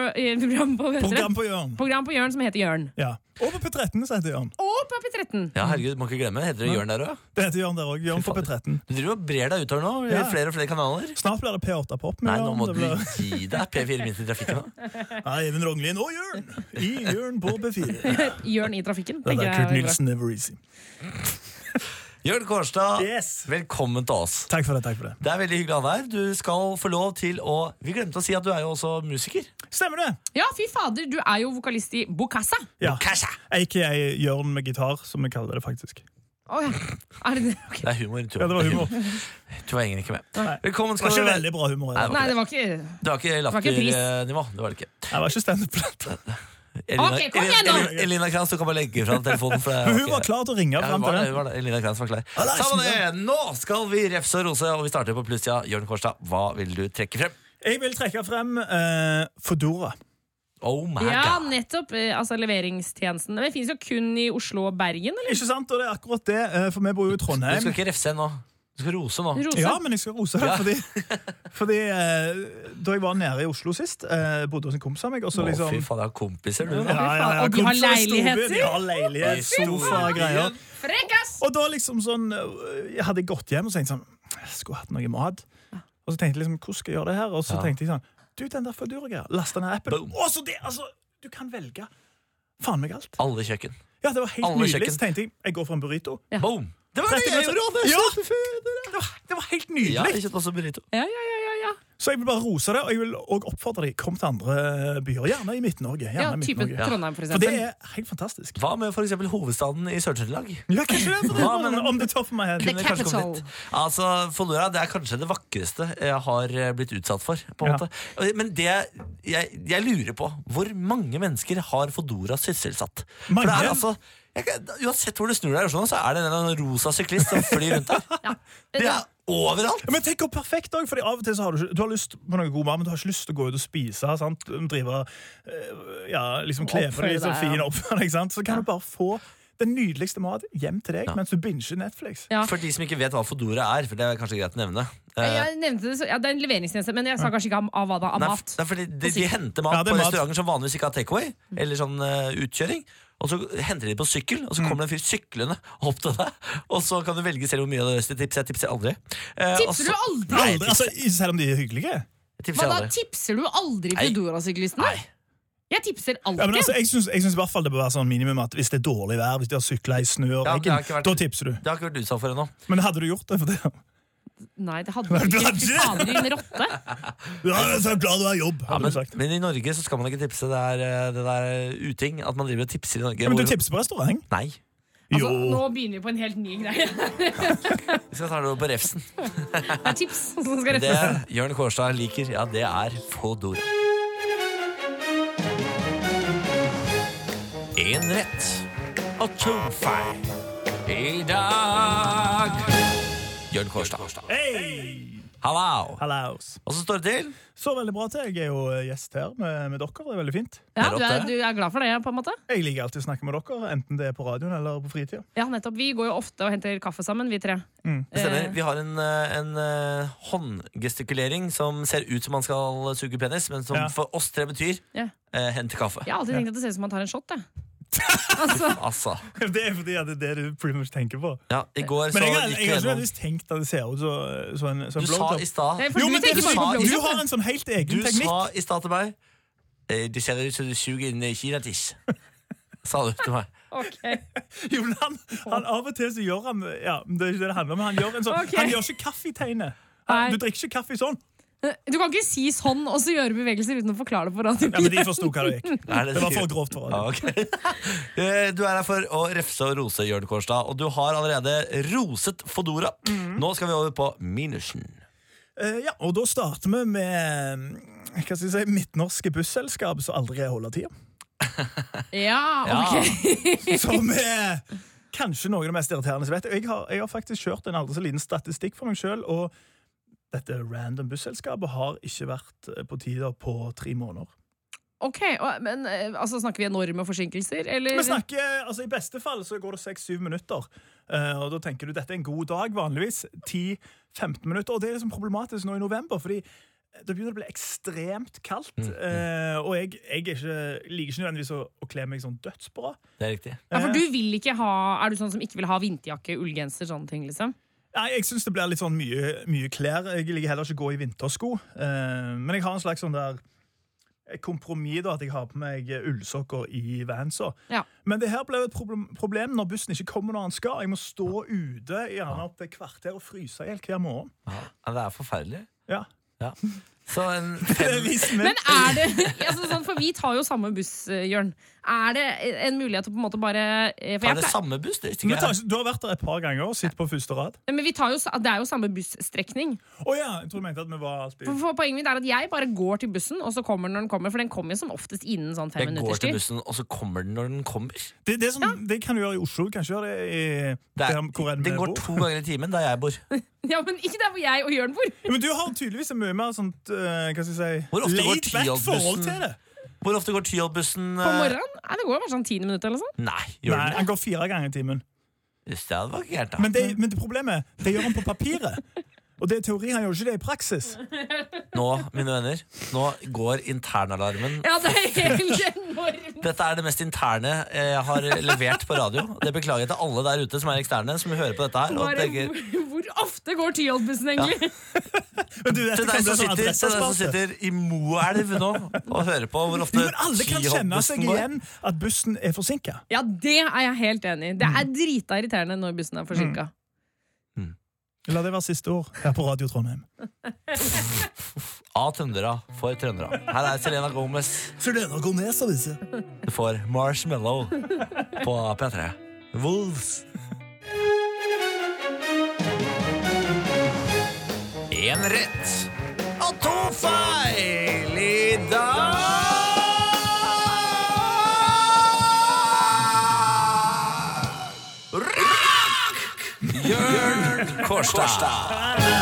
Jørn som heter Jørn. Ja. Og på P13 så heter Jørn. Og på P13. Ja, herregud, må ikke glemme. Heter det Jørn der også? Det heter Jørn der også. Jørn på P13. Du driver og brer deg utover nå i flere og flere kanaler. Snart blir det P8 Pop. Nei, nå må du gi deg P4 minst i trafikken. Nei, Even Rognlien og Jørn. I Jørn på P4. Jørn i trafikken. Det er Kurt Nilsen, never easy. Jørn Kårstad, velkommen til oss. Takk for det. Det er veldig hyggelig å ha deg her. Du skal få lov til å... Vi glemte å si at du er jo også musiker. Stemmer det? Ja, fy fader, du er jo vokalist i Bokassa. Ja, a.k.a. Jørn med gitar, som vi kaller det faktisk. Er det det? Okay. Det er humor. Ja, det var humor. Du var egentlig ikke med. Velkommen skal du være. Det var ikke veldig bra humor. Nei, det var ikke... Det var ikke latternivå, det var det ikke. Jeg var ikke stand-up på dette. Elina Krantz, du kan bare legge fra telefonen. Hun var klar til å ringe frem til det. Elina Krantz var klar. Nå skal vi refse og rose, og vi starter på pluss. Jørn Kårstad, hva vil du trekke frem? Jeg vil trekke frem Foodora. Oh my God. Ja, nettopp, altså leveringstjenesten. Men det finnes jo kun i Oslo og Bergen, eller? Ikke sant, og det er akkurat det, for vi bor jo i Trondheim. Du skal ikke refse nå. Du skal rose nå. Ja, men jeg skal rose det, fordi da jeg var nede i Oslo sist, bodde hos en kompis av meg, og så liksom... Fy faen, det er kompiser, du. Og de har leiligheter. De har leilighet, sofa og greier. Frekkas! Og da liksom sånn, jeg hadde gått hjem og tenkte sånn, jeg skulle hatt noe mat. Og så tenkte jeg liksom, hvordan skal jeg gjøre det her? Og så tenkte jeg sånn, du, den der Foodora-greia, lastet ned appen. Og så det, altså, du kan velge. Faen meg alt. Alle kjøkken. Ja, det var helt nydelig. Så tenkte jeg går for en burrito. Ja. Boom. Det var det jeg gjorde. Det var helt nydelig. Ja, jeg kjøpte også burrito. Ja. Så jeg vil bare rose det, og jeg vil også oppfordre deg, kom til andre byer, gjerne i Midt-Norge. Ja, type Trondheim, for eksempel. For det er helt fantastisk. Hva med for eksempel hovedstaden i Sør-Trøndelag? Ja, kanskje det, om det tar for meg her. The capital. Altså, Foodora, det er kanskje det vakreste jeg har blitt utsatt for, på en måte. Men det, jeg lurer på, hvor mange mennesker har Foodora sysselsatt? For det er altså... Uansett hvor du snur deg, så er det en rosa syklist som flyr rundt der. Det er overalt. Men tenk hvor perfekt også, fordi av og til så har du har lyst på noe god mat, men du har ikke lyst til å gå ut og spise, sant? Drive, liksom kle for deg litt så fin opp, ikke sant? Så kan du bare få den nydeligste mat hjem til deg mens du binger Netflix. Ja. For de som ikke vet hva Foodora er, for det er kanskje greit å nevne. Jeg nevnte det, det er en leveringstjeneste, men jeg sa kanskje ikke av hva da, av mat. Nei, fordi de henter mat på restauranter som vanligvis ikke har takeaway, eller sånn utkjøring. Og så henter de på sykkel, og så kommer det en fyr syklene opp til deg. Og så kan du velge selv hvor mye av det løste tipset. Jeg tipser aldri. Tipser du aldri? Nei, altså, selv om de er hyggelige. Hva da, tipser du aldri Foodora-syklistene? Nei. Jeg tipser alltid. Ja, men altså, jeg synes i hvert fall det bør være sånn minimum at hvis det er dårlig vær, hvis de har syklet i snø og regn, da tipser du. Det har ikke vært utsatt for ennå. Men hadde du gjort det for det? Nei, det hadde du ikke. Du fader i en rotte. Ja, jeg er så glad du har jobb, men i Norge så skal man ikke tipse. Det der uting at man driver og tipser i Norge. Ja, men du tipser på restaurant? Nei. Altså, nå begynner vi på en helt ny greie. Vi skal ta det over på refsen. Det er tips som skal refses. Det Jørn Kårstad liker, ja, det er Foodora. En rett og 2 feil i dag. Jørn Kårstad. Hei! Hallo. Hallaus. Og så står det til? Så veldig bra til. Jeg er jo gjest her med dere. Det er veldig fint. Ja, du er glad for det, på en måte? Jeg liker alltid å snakke med dere, enten det er på radioen eller på fritiden. Ja, nettopp. Vi går jo ofte og henter kaffe sammen, vi tre. Vi har en håndgestikulering som ser ut som man skal suge penis, men som for oss tre betyr hente kaffe. Jeg har alltid tenkt at det ser ut som man tar en shot, jeg. Altså. Det er fordi det er det du pretty much tenker på. Ja, i går så men jeg har ikke nødvendigvis tenkt at det ser ut som en Du sa i stad du har en sånn helt egen teknikk. Du sa i stad til meg det ser ut som du suger inn kinatiss. Sa du til meg. Okay. Jo, men han av og til så gjør han det er ikke det det handler om, han gjør en sånn han gjør ikke kaffetegnet. Du drikker ikke kaffe sånn. Du kan ikke si sånn og så gjøre bevegelser uten å forklare det på radio. Ja, men de forstod hva det gikk. Det var for grovt for radio. Okay. Du er her for å refse og rose, Jørn Kårstad, og du har allerede roset Fodora. Nå skal vi over på minusen. Ja, og da starter vi med hva skal jeg si, midtnorske busselskap som aldri holder tida. Ja, ok. Som er kanskje noe av det mest irriterende. Jeg har faktisk kjørt en aldri så liten statistikk for meg selv, og dette random busselskapet har ikke vært på tider på 3 måneder. Ok, men altså, snakker vi enorme forsinkelser, eller? Vi snakker, altså i beste fall så går det 6-7 minutter, og da tenker du dette er en god dag, vanligvis 10-15 minutter, og det er liksom problematisk nå i november, fordi det begynner å bli ekstremt kaldt, og jeg liker ikke nødvendigvis å kle meg sånn dødsbra. Det er riktig. Ja, for du vil ikke ha, er du sånn som ikke vil ha vinterjakke, ullgenser, sånne ting liksom? Nei, jeg synes det blir litt sånn mye klær. Jeg liker heller ikke å gå i vintersko. Men jeg har en slags sånn der kompromiss da, at jeg har på meg ullsokker i Vansa. Ja. Men det her ble et problem når bussen ikke kommer når han skal. Jeg må stå ute gjerne opp til kvarter og fryse helt hver morgen. Ja, det er forferdelig. Ja. Så en Men er det altså, sånn, for vi tar jo samme buss, Jørn. Er det en mulighet til på en måte bare er det samme buss? Det du har vært der et par ganger og sitter på første rad. Men vi tar jo, det er jo samme busstrekning. Ja, jeg tror du mente at vi var alltid for poenget mitt er at jeg bare går til bussen, og så kommer den når den kommer. For den kommer jo som oftest innen sånn 5 minutter. Jeg går til bussen, og så kommer den når den kommer. Det kan du gjøre i Oslo. Du kan ikke gjøre det hvor den går 2 ganger i timen der jeg bor. Ja, men ikke der hvor jeg og Jørn bor. Ja, men du har tydeligvis en mye mer sånt hva skal jeg si, hvor ofte går forhold til det. Hvor ofte går Tyholtbussen? På morgenen? Nei, det går bare sånn 10 minutter eller sånn. Nei, han går 4 ganger i timen. Just det var ikke helt da. Men det problemet, det gjør han på papiret. Og det er teori, han gjør ikke det i praksis. Nå, mine venner, nå går internalarmen. Ja, det er helt enormt. Dette er det mest interne jeg har levert på radio. Det beklager jeg til alle der ute som er eksterne, som hører på dette her. Og hvor ofte går Tyholtbussen egentlig? Men du, til deg som sitter i Moelv nå og hører på hvor ofte men alle kan kjenne seg igjen at bussen er forsinket. Ja, det er jeg helt enig i. Det er drita irriterende når bussen er forsinket. La det være siste ord her på Radio Trondheim. Av trøndere for trøndere. Her er Selena Gomez. Du får Marshmallow på P3. Wolves. 1 rett og 2 feil i dag. Jørn Kårstad.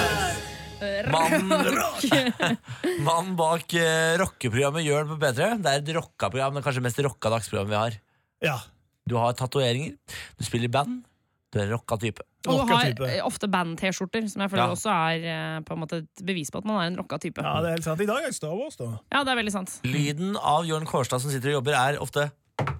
Mannen bak rockeprogrammet Jørn på P3. Det er et rocka-program, det er kanskje mest rocka dagsprogrammet vi har. Ja. Du har tatoveringer, du spiller i band, du er en rocka type. Og du har ofte band-t-skjorter, som jeg føler også er på en måte et bevis på at man er en rocka type. Ja, det er helt sant. I dag er det Star Wars da. Ja, det er veldig sant. Lyden av Jørn Kårstad som sitter og jobber er ofte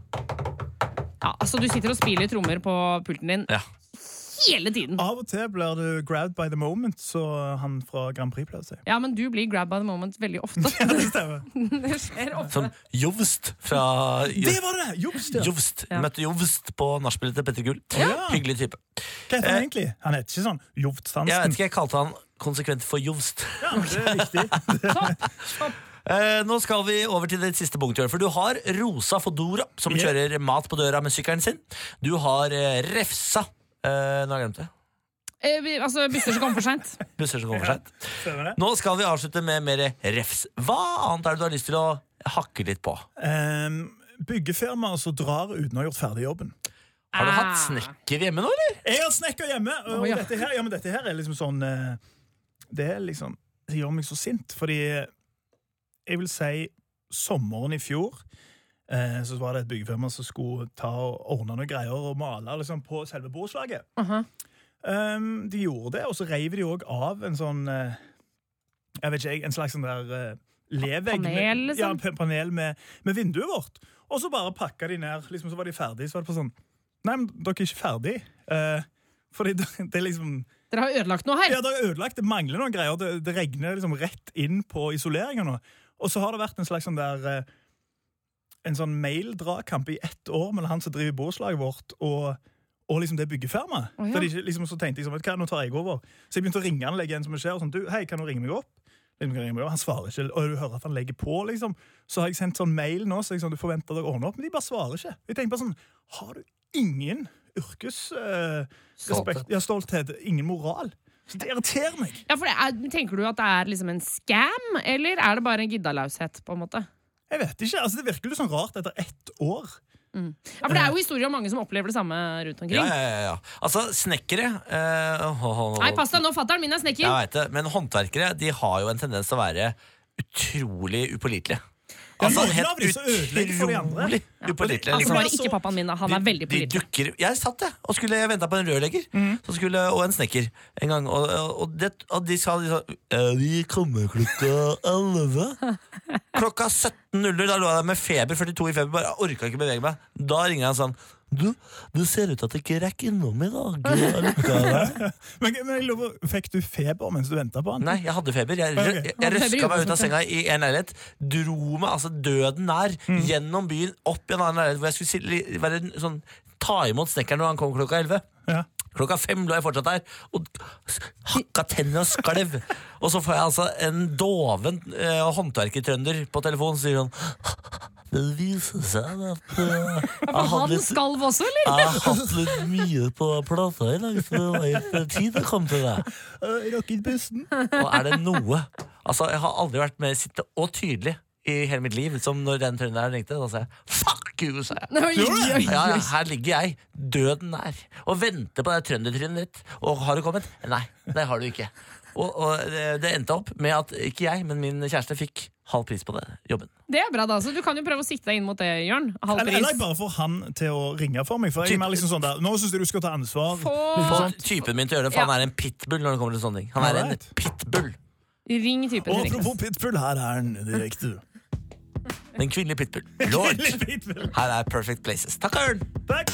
ja, altså du sitter og spiller trommer på pulten din. Ja. Hele tiden. Av og til blir du grabbed by the moment, så han fra Grand Prix pleier å si. Ja, men du blir grabbed by the moment veldig ofte. Ja, det stemmer. Det skjer ofte. Som Jovst fra Det var det! Jovst, ja. Jovst. Møtte Jovst på nachspielet til Petter Gull. Ja. Hyggelig type. Hva heter han egentlig? Han heter ikke sånn Jovst-Hansen. Jeg vet ikke, jeg kalte han konsekvent for Jovst. Ja, det er riktig. Nå skal vi over til det siste punktet, for du har Rosa Fodora, som kjører mat på døra med sykkelen sin. Du har refsa. Nå har jeg glemt det. Altså busser som kommer for sent. Nå skal vi avslutte med mer refs. Hva annet er det du har lyst til å hakke litt på? Byggefirmaer som drar uten å ha gjort ferdig jobben. Har du hatt snekker hjemme nå, eller? Jeg har snekker hjemme, og dette her er liksom sånn det er liksom, det gjør meg så sint, fordi jeg vil si sommeren i fjor så var det et byggefirma som skulle ta og ordne noen greier og male liksom, på selve bordslaget. De gjorde det, og så reiv de også av en sånn jeg vet ikke, en slags sånn der levegg panel, liksom? Ja, panel med vinduet vårt. Og så bare pakket de ned, liksom, så var de ferdige, så var det på sånn nei, men dere er ikke ferdig fordi det er liksom dere har ødelagt noe her. Ja, dere har ødelagt, det mangler noen greier, det regner liksom rett inn på isoleringen nå. Og så har det vært en slags sånn der en sånn mail-dragkamp i 1 år mellom han som driver bordslaget vårt og liksom det byggefirmaet. Ja. Liksom, så tenkte jeg sånn, nå tar jeg over. Så jeg begynte å ringe anlegget en som skjer, og sånn, du, hei, kan du ringe meg opp? Han svarer ikke, og du hører at han legger på, liksom. Så har jeg sendt sånn mail nå, så jeg sånn, du forventer deg å ordne opp, men de bare svarer ikke. Jeg tenker bare sånn, har du ingen yrkesrespekt, stolthet, ingen moral? Så det irriterer meg. Ja, for tenker du at det er liksom en scam, eller er det bare en giddalaushet, på en måte? Jeg vet ikke, altså det virker jo sånn rart etter 1 år. Ja, for det er jo historier om mange som opplever det samme rundt omkring. Ja. Altså, snekkere Nei, pass deg nå, fatteren min er snekker. Jeg vet det, men håndverkere, de har jo en tendens til å være utrolig upålitelige. Altså, helt utrolig upålitelige. Altså, bare ikke pappaen min, han er veldig pålitelig. Jeg satt det, og skulle vente på en rørlegger og en snekker en gang, og de sa vi kommer klokka 11. Klokka 17.00, da lå jeg med feber, 42 i feber, bare orket ikke bevege meg. Da ringer han sånn, du ser ut at det ikke rekker innom i dag. Men fikk du feber mens du ventet på han? Nei, jeg hadde feber. Jeg røska meg ut av senga i en leilighet, dro meg altså døden nær, gjennom byen, opp i en annen leilighet, hvor jeg skulle ta imot snekkeren når han kom klokka 11. Ja. Klokka 5 lå jeg fortsatt der og hakka tenner og skalv. Og så får jeg altså en doven håndverkertrønder på telefonen, sier han, det viser seg at han skalv også, eller? Jeg har hatt litt mye på plata i dag, så det var ikke tid å komme til deg. Rokket bussen. Og er det noe, altså jeg har aldri vært mer sitte og tydelig i hele mitt liv, som når den trønderen ringte, da sa jeg, fuck you, sa jeg. Ja, her ligger jeg, døden nær, og venter på det trøndertrynet ditt, og har du kommet? Nei, det har du ikke. Og det endte opp med at ikke jeg, men min kjæreste fikk halv pris på det, jobben. Det er bra da, så du kan jo prøve å sikte deg inn mot det, Jørn. Halv pris. Eller bare få han til å ringe for meg, for jeg er mer liksom sånn der, nå synes jeg du skal ta ansvar. Få typen min til å gjøre det, for han er en pitbull når det kommer til sånne ting. Han er en pitbull. Ring typen. Og apropos pitbull, her er han direkte. Den kvinnelige pitbull. Lord. Her er Perfect Places. Takk, Ørn. Takk.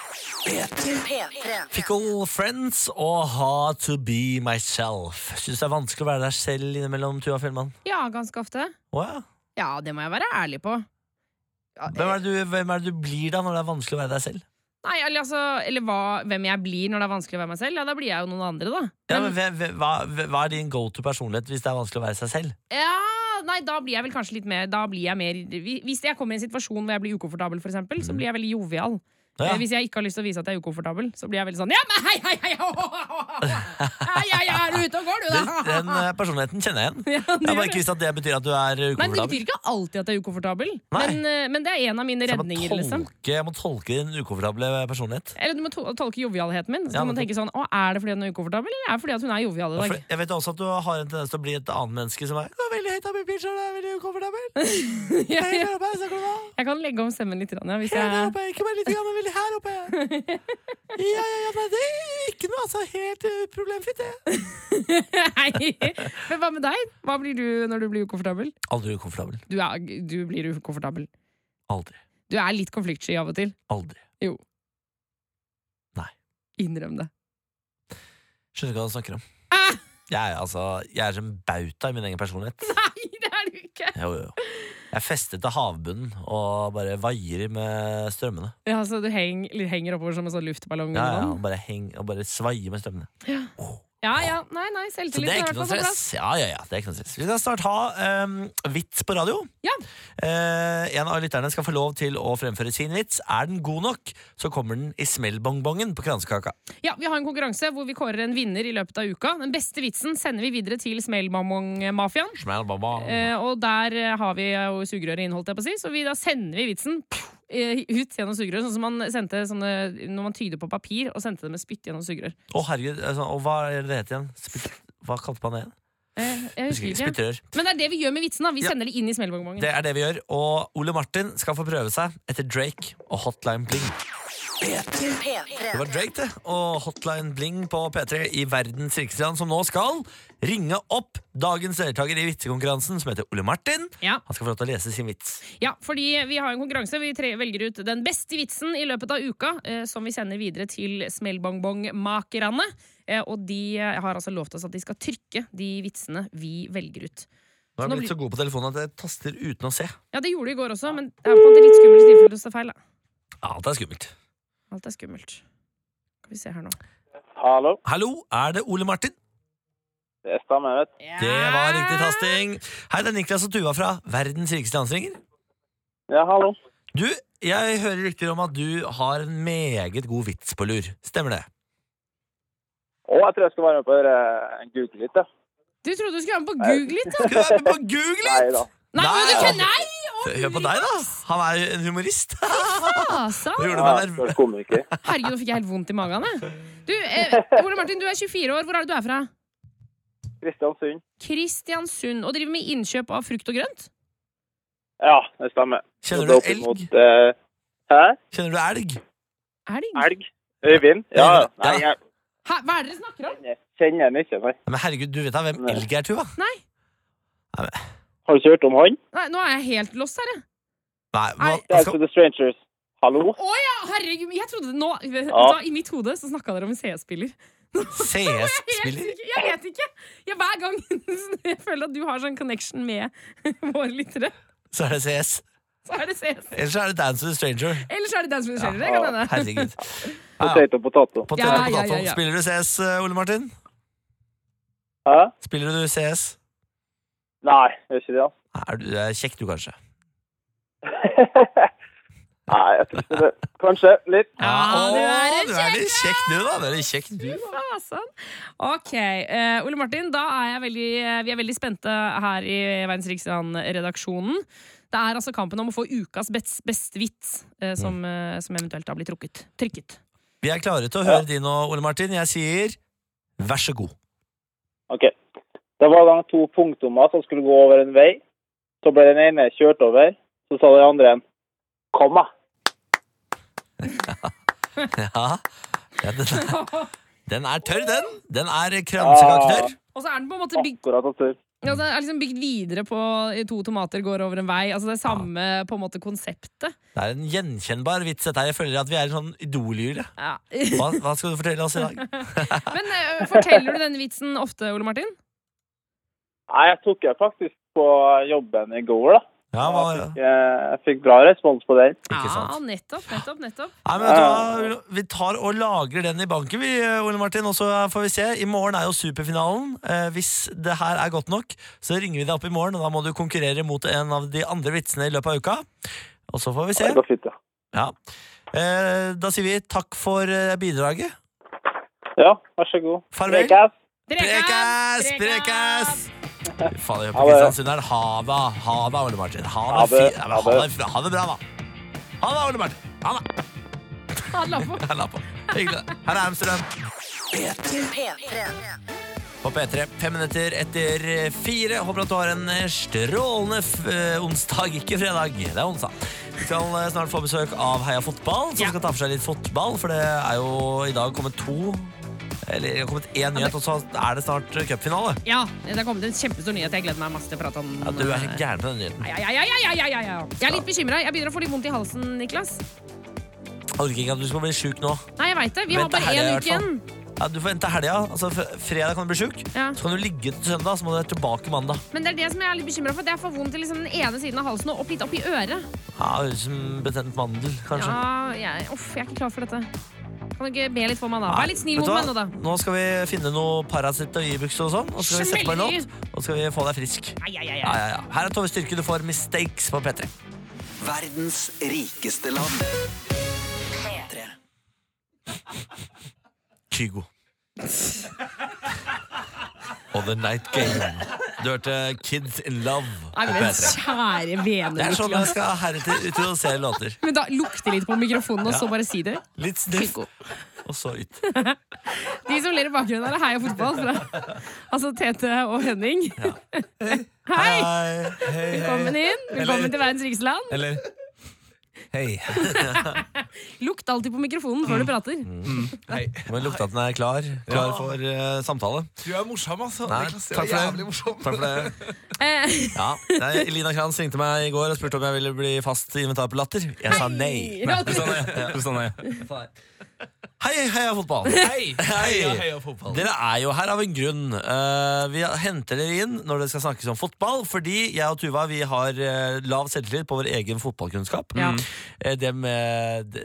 Fickle Friends og Hard to Be Myself. Synes det er vanskelig å være deg selv innimellom, Tuva Fjellmann? Ja, ganske ofte. Ja, det må jeg være ærlig på. Hvem er det du blir da når det er vanskelig å være deg selv? Nei, hvem jeg blir når det er vanskelig å være meg selv. Ja, da blir jeg jo noen andre, da. Ja, men hva er din go-to personlighet hvis det er vanskelig å være seg selv? Ja, nei, da blir jeg vel kanskje litt mer, hvis jeg kommer i en situasjon hvor jeg blir ukomfortabel, for eksempel, så blir jeg veldig jovial. Ja. Hvis jeg ikke har lyst til å vise at jeg er ukomfortabel, så blir jeg veldig sånn, ja, men hei, er du ute og går, du da? Den personligheten kjenner jeg igjen. Jeg har bare ikke visst at det betyr at du er ukomfortabel. Nei, det betyr ikke alltid at jeg er ukomfortabel, men det er en av mine redninger, liksom. Jeg må tolke din ukomfortable personlighet. Eller du må tolke jovialheten min. Så du må tenke sånn, er det fordi hun er ukomfortabel, eller er det fordi at hun er jovial i dag? Jeg vet også at du har en tendens til å bli et annet menneske som er veldig høyt av min pitch, og det er veldig ukomfortabel. Jeg kan legge om stemmen litt, hvis jeg... Her oppe, ikke bare litt, men veldig her oppe. Ja, det er ikke noe helt problemfritt, det. Nei, men hva med deg? Hva blir du når du blir ukomfortabel? Aldri ukomfortabel. Du blir ukomfortabel? Aldri. Du er litt konfliktsky av og til? Aldri. Jo. Nei. Innrøm det. Skjønner ikke hva du snakker om. Jeg er som bauta i min egen personlighet. Nei, det er du ikke. Jo. Jeg festet til havbunnen og bare vaier med strømmene. Ja, så du henger oppover som en sånn luftballong? Ja, og bare svaier med strømmene. Ja, nei, selvtillit er i hvert fall på plass. Ja, det er ikke noe stress. Vi skal snart ha vits på radio. Ja. En av lytterne skal få lov til å fremføre sin vits. Er den god nok, så kommer den i smellbongbongen på kransekaka. Ja, vi har en konkurranse hvor vi kårer en vinner i løpet av uka. Den beste vitsen sender vi videre til smellbongbong-mafiaen. Og der har vi jo sugerøret innholdt, jeg på å si. Så da sender vi vitsen ut gjennom sugerør, sånn som man sendte når man tyder på papir og sendte det med spytt gjennom sugerør. Herregud, og hva er det het igjen? Hva kalte man det igjen? Jeg husker ikke. Spyttrør. Men det er det vi gjør med vitsen da. Vi sender det inn i smellbongbongen. Det er det vi gjør, og Ole Martin skal få prøve seg etter Drake og Hotline Bling. Det var Drake det, og Hotline Bling på P3 i verdens rikeste land, som nå skal ringe opp dagens deltaker i vitsekonkurransen, som heter Ole Martin. Ja. Han skal få lov til å lese sin vits. Ja, fordi vi har en konkurranse. Vi velger ut den beste vitsen i løpet av uka, som vi sender videre til smellbongbong-makerne. Og de har altså lovt oss at de skal trykke de vitsene vi velger ut. Nå har jeg blitt så god på telefonen at jeg taster uten å se. Ja, det gjorde jeg i går også, men det er på en måte litt skummelt i tilfelle det står feil, da. Alt er skummelt. Alt er skummelt. Skal vi se her nå. Hallo? Hallo, er det Ole Martin? Det stemmer, vet du. Det var riktig tasting. Hei, det er Niklas og Tuva fra Verdens rikeste landsringer. Ja, hallo. Du, jeg hører rykter om at du har en meget god vits på lur. Stemmer det? Jeg tror jeg skal være med på Google litt, da. Du trodde du skulle være med på Google litt, da? Skal du være med på Google litt? Nei da. Nei, men du kan nei! Hør på deg, da. Han er jo en humorist. Fasan. Du gjorde meg nervøs. Herregud, nå fikk jeg helt vondt i magen. Du, Ole Martin, du er 24 år. Hvor er det du er fra? Kristiansund. Kristiansund. Og driver med innkjøp av frukt og grønt? Ja, det stemmer. Kjenner du elg? Hæ? Kjenner du elg? Elg? Øyvind? Ja. Nei, jeg Hæ, hva er det dere snakker om? kjenner den ikke, nei. Men herregud, du vet da hvem elg er, Tuva? Nei. Har du ikke hørt om han? Nei, nå er jeg helt lost her, jeg. Nei, Dance with the Strangers. Hallo? Åja, herregud, jeg trodde det nå I mitt hode så snakket dere om CS-spiller. CS-spiller? Jeg vet ikke. Hver gang jeg føler at du har sånn connection med våre lyttere, så er det CS. Ellers er det Dance with a Stranger. Det kan hende. Herregud. Potato, potato. Potato. Spiller du CS, Ole Martin? Hæ? Spiller du CS? Nei, gjør ikke det, Du er kjekk du, kanskje? Nei, jeg tror ikke det. Kanskje, litt. Du er litt kjekk du, da. Du er litt kjekk du. Fasen. Ok, Ole Martin, da er vi er veldig spente her i Verdens Riksland-redaksjonen. Det er altså kampen om å få ukas beste vits som eventuelt har blitt trykket. Vi er klare til å høre din nå, Ole Martin. Jeg sier vær så god. Ok. Det var gang 2 punktummer som skulle gå over en vei. Så ble den ene kjørt over. Så sa den andre en komma. Den er tørr, den. Den er kransekaketørr. Og så er den på en måte det er liksom bygd videre på 2 tomater går over en vei. Altså det samme på en måte konseptet. Det er en gjenkjennbar vits dette her. Jeg føler at vi er en sånn idollyre. Hva skal du fortelle oss i dag? Men forteller du denne vitsen ofte, Ole Martin? Nei, jeg tok jeg faktisk på jobben i går, da. Jeg fikk bra respons på den. Nettopp. Nei, men vi tar og lagrer den i banken, vi, Ole Martin, og så får vi se. I morgen er jo superfinalen. Hvis det her er godt nok, så ringer vi deg opp i morgen, og da må du konkurrere mot en av de andre vitsene i løpet av uka. Og så får vi se. Det går fint, ja. Da sier vi takk for bidraget. Ja, vær så god. Farvel. Prekas! Faen, jeg hører på Kristiansund her. Ha det, Ole Martin. Ha det bra, da. Ha det, Ole Martin. Ha det. La på. Hyggelig. Her er Amsterdam. På P3, 5 minutter etter 4. Håper at du har en strålende onsdag, ikke fredag. Det er onsdag. Vi skal snart få besøk av Heia Fotball, som skal ta for seg litt fotball, for det er jo i dag kommet 1 nyhet, og så er det snart cupfinale. Ja, det er kommet en kjempestor nyhet. Jeg gleder meg masse til å prate om. Ja, du er helt gæren på den nyheten. Jeg er litt bekymret. Jeg begynner å få litt vondt i halsen, Niklas. Jeg orker ikke at du skal bli syk nå. Nei, jeg vet det. Vi har bare 1 uke igjen. Ja, du får vente helga. Altså, fredag kan du bli syk. Så kan du ligge til søndag, så må du være tilbake mandag. Men det er det som jeg er litt bekymret for, at jeg får vondt i liksom den ene siden av halsen og litt opp i øret. Ja, som betent mandel, kanskje. Ja, jeg er ikke klar for dette. Kan du ikke be litt for meg da? Vær litt snill mot meg nå da. Nå skal vi finne noe Paracet og Ibux og sånn, og så skal vi sette på en låt, og så skal vi få deg frisk. Her er Tove Styrke, du får Mistakes på P3. Verdens rikeste land. P3. Kygo. Og The Night Game. Du hørte Kids in Love på P3. Kjære vene. Det er sånn jeg skal heretter introdusere låter. Men da lukter litt på mikrofonen, og så bare si det. Litt sniff, og så ut. De som ler i bakgrunnen er Heia Fotball fra, altså Tete og Henning. Hei! Velkommen inn. Velkommen til Verdens rikeste land. Eller hei. Lukt alltid på mikrofonen før du prater. Hei. Må lukte at den er klar for samtale. Du er morsom, altså. Nei, takk for det. Elina Kranz ringte meg i går og spurte om jeg ville bli fast inventar på Latter. Jeg sa nei. Du sa nei. Hei, Heia Fotball. Heia Fotball. Dere er jo her av en grunn. Vi henter dere inn når det skal snakkes om fotball, fordi jeg og Tuva vi har lav selvtillit på vår egen fotballkunnskap. Det med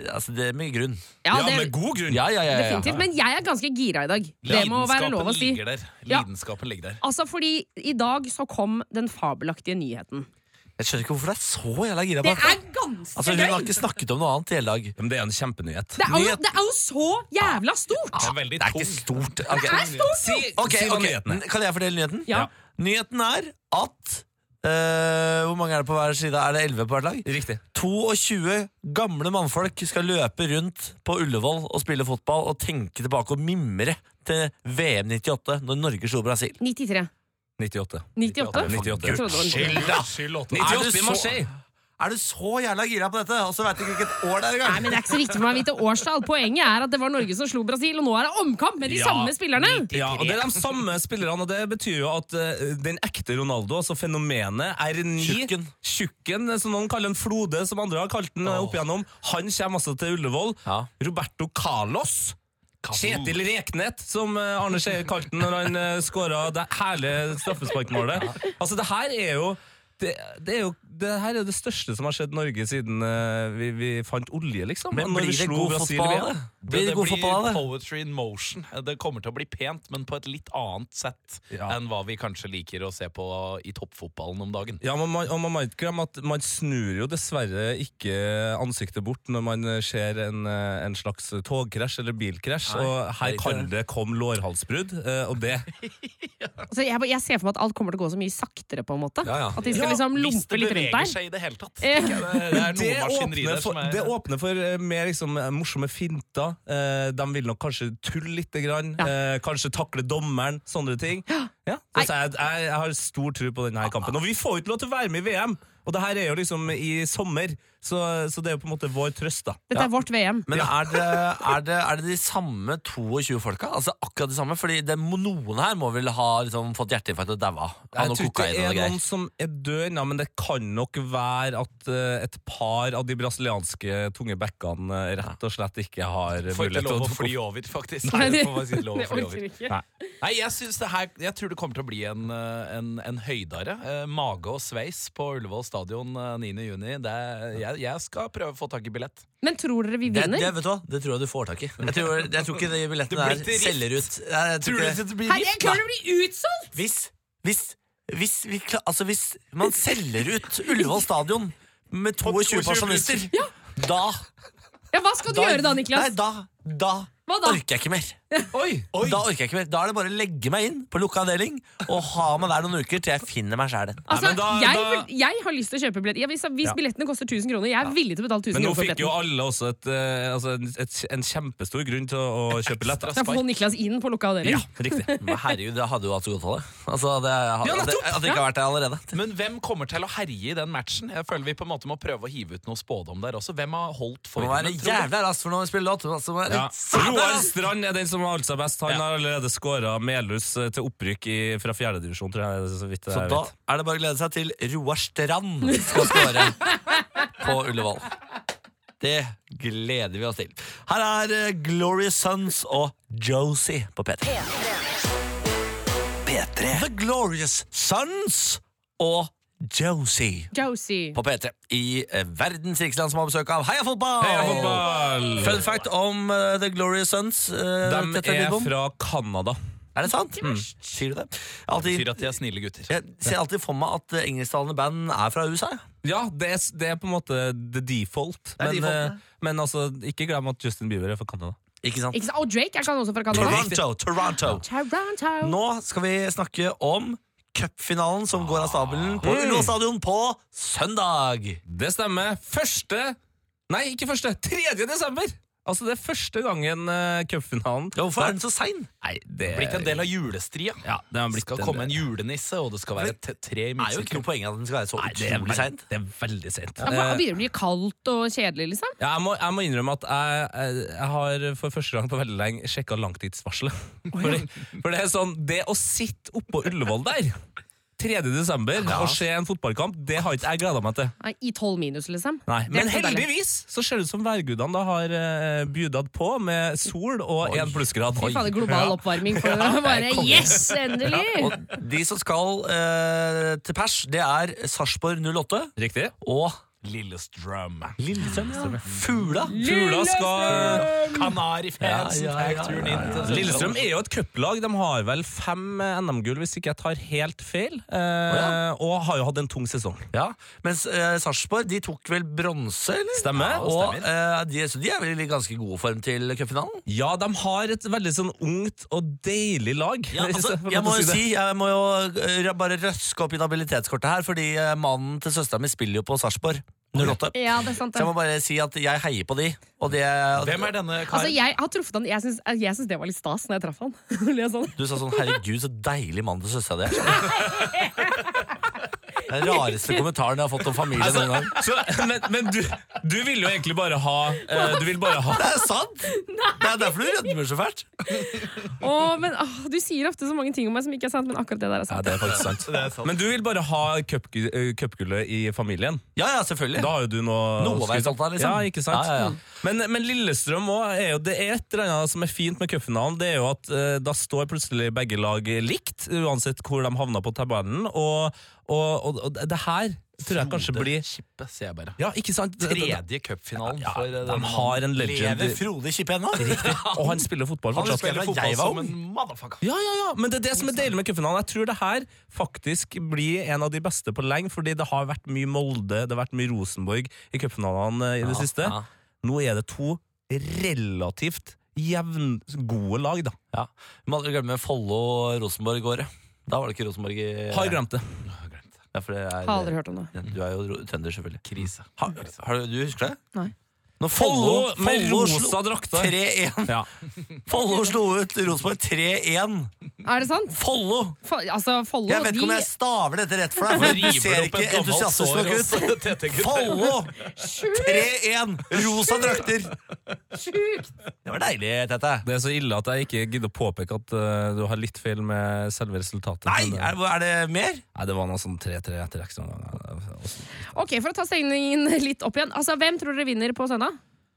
altså, det er mye grunn. Ja, det- med god grunn. Ja. Definitivt, men jeg er ganske gira i dag. Det må være lov å si. Lidenskapen ligger der. Altså, fordi i dag så kom den fabelaktige nyheten. Jeg skjønner ikke hvorfor det er så jævla gira på Det er ganske altså, Hun har gøy! ikke snakket om noe annet hele dag. Men det er en kjempenyhet. Det er jo så jævla stort! Det er ikke stort. Det er stort, jo! Ok. Kan jeg fortelle nyheten? Ja. Nyheten er at hvor mange er det på hver side? Er det 11 på hvert lag? Riktig. 22 gamle mannfolk skal løpe rundt på Ullevål og spille fotball og tenke tilbake og mimre til VM 98 når Norge slo Brasil. 93. 98. 98? Skyld da! 98 i Marseille. Er du så jævla gira på dette, og så vet du ikke hvilket år det er i gang? Nei, men det er ikke så viktig for meg å vite årstall. Poenget er at det var Norge som slo Brasil, og nå er det omkamp med de samme spillerne. Ja, og det er de samme spillerne, og det betyr jo at den ekte Ronaldo, altså fenomenet R9, Tjukken, som noen kaller en Flode, som andre har kalt den opp igjennom, han kommer altså til Ullevål. Roberto Carlos, Kjetil Reknet, som Arne Skei kalte den når han skåret det herlige straffesparkmålet. Altså, det her er jo det her er det største som har skjedd Norge siden vi fant olje, liksom. Men blir det god fotball av det? Det blir poetry in motion. Det kommer til å bli pent, men på et litt annet sett enn hva vi kanskje liker å se på i toppfotballen om dagen. Ja, og man må ikke glemme at man snur jo dessverre ikke ansiktet bort når man ser en slags togkrasj eller bilkrasj, og her kan det komme lårhalsbrudd, og det altså, jeg ser for meg at alt kommer til å gå så mye saktere, på en måte. At de skal liksom lompe litt rundt der. Hvis det beveger seg i det hele tatt. Det er noe maskineri der som er... Det åpner for mer liksom, morsomme finter. De vil nok kanskje tulle litt grann, kanskje takle dommeren, sånne ting. Ja. Så jeg har stor tro på denne kampen. Og vi får jo ikke lov til å være med i VM, og det her er jo liksom i sommer, så det er jo på en måte vår trøst da. Dette er vårt VM. Men er det de samme 22 folka? Altså akkurat de samme? Fordi noen her må vel ha liksom, fått hjerteinfarkt og daua. Jeg tror ikke det er noen som er død, men det kan nok være at et par av de brasilianske tunge bekkene rett og slett ikke har får ikke lov å fly over, faktisk. Nei, det orker ikke. Nei, jeg tror det kommer til å bli en høydare. Mage og sveis på Ullevål stadion 9. juni. Jeg skal prøve å få tak i billett. Men tror dere vi vinner? Det vet du hva, det tror jeg du får tak i. Jeg tror ikke de billettene der selger ut. Tror du det blir rift? Jeg klarer det blir utsolgt! Hvis man selger ut Ullevål stadion med 22 pensjonister, da hva skal du gjøre da, Niklas? Nei, da orker jeg ikke mer. Da orker jeg ikke mer. Da er det bare å legge meg inn på lukka avdeling og ha meg der noen uker til jeg finner meg selv. Altså, jeg har lyst til å kjøpe billett. Hvis billettene koster 1000 kroner, jeg er villig til å betale 1000 kroner. Men nå for fikk jo alle også en kjempestor grunn til å kjøpe billett. Da får Niklas inn på lukka avdeling. Ja, riktig. Men herregud, det hadde jo hatt så godt av det. Altså, at det ikke har vært det allerede. Men hvem kommer til å herje i den matchen? Jeg føler vi på en måte må prøve å hive ut noe spådom der også. Hvem har holdt for? Det må være jævlig raskt for når vi spiller låt. Roar Strand er den som har holdt seg best. Han har allerede skåret Melhus til opprykk fra 4. divisjon, tror jeg. Så da er det bare å glede seg til Roar Strand skal skåre på Ullevål. Det gleder vi oss til. Her er Glorious Sons og Josie på P3. The Glorious Sons og Josie på P3 i verdens riksland som har besøk av Heia Fotball! Heia Fotball! Fun fact om The Glorious Sons. De er fra Canada. Er det sant? Sier du det? Betyr at de er snille gutter. Jeg ser alltid for meg at engelsktalende band er fra USA. Ja, det er på en måte the default. Men altså, ikke glem at Justin Bieber er fra Canada. Ikke sant? Og Drake er kanskje også fra Canada. Toronto. Nå skal vi snakke om cupfinalen som går av stabelen på Ullevål stadion på søndag. Det stemmer. 3. desember. Altså det er første gangen cupfinalen. Hvorfor er den så sein? Nei, det er blitt en del av julestria. Ja, det skal komme en julenisse, og det skal være 3 minutter. Det er jo ikke noe poeng at den skal være så utrolig seint. Det er veldig sent. Begynner det å bli kaldt og kjedelig, liksom? Ja, jeg må innrømme at jeg har for første gang på veldig lenge sjekket langtidsvarselet. For det er sånn, det å sitte oppå Ullevål der 3. desember og se en fotballkamp, det har ikke jeg gledet meg til. Nei, i 12 minus, liksom. Nei, men heldigvis så ser det ut som værgudene da har bjudet på med sol og 1 plussgrad. Fy faen, global oppvarming for å bare, yes, endelig! Og de som skal til pers, det er Sarpsborg 08. Riktig. Og Lillestrøm. Fugla skal Kanarifans tar turen inn til Lillestrøm er jo et cuplag. De har vel 5 NM-gull, hvis ikke jeg tar helt feil. Og har jo hatt en tung sesong. Ja, mens Sarpsborg, de tok vel bronse, eller? Stemmer. Og så de er vel i ganske god form til cupfinalen? Ja, de har et veldig sånn ungt og deilig lag. Ja, altså, jeg må jo bare røske opp inhabilitetskortet her, fordi mannen til søstera mi spiller jo på Sarpsborg 08. Ja, det er sant. Så jeg må bare si at jeg heier på de. Hvem er denne karen? Altså, jeg har truffet han. Jeg synes det var litt stas når jeg traff han. Du sa sånn, herregud, så deilig mann til søstera di er. Den rareste kommentaren jeg har fått om familien noen gang. Men du vil jo egentlig bare ha Det er sant! Det er derfor du rødmer så fælt. Du sier ofte så mange ting om meg som ikke er sant, men akkurat det der er sant. Ja, det er faktisk sant. Men du vil bare ha cupgullet i familien? Ja, selvfølgelig. Da har jo du noe å være stolt av, liksom. Ja, ikke sant? Ja. Men Lillestrøm også er jo, det er et eller annet som er fint med cupfinalen. Det er jo at da står plutselig begge lag likt, uansett hvor de havner på tabellen. Og det her tror jeg kanskje blir Kippe, ser jeg bare. Ja, ikke sant? Tredje cupfinalen for de har en legend. Lever Frode Kippe ennå? Riktig. Og han spiller fotball Han fortsatt. spiller fotball som en motherfucker. Ja, men det er det som er deilig med cupfinalen. Jeg tror det her faktisk blir en av de beste på lenge, fordi det har vært mye Molde, det har vært mye Rosenborg i cupfinalene i det siste. Nå er det 2 relativt jevngode lag, da. Ja. Vi må aldri glemme Follo og Rosenborg i går. Da var det ikke Rosenborg i... Har glemt det. Ja, for det har aldri hørt om det. Du er jo trønder, selvfølgelig. Krise. Du husker det? Nei. Når Follo med rosa drakter 3-1. Ja. Follo slo ut Rosenborg 3-1. Er det sant? Follo! Follo Jeg vet ikke om jeg staver dette rett for deg, for du ser ikke entusiastisk nok ut. Follo 3-1! Rosa drakter. Sjukt! Det var deilig, Tete. Det er så ille at jeg ikke gidder å påpeke at du har litt feil med selve resultatet. Nei, er det mer? Nei, det var noe sånn 3-3 etter ekstra. Ok, for å ta stegningen litt opp igjen. Altså, hvem tror dere vinner på søndag?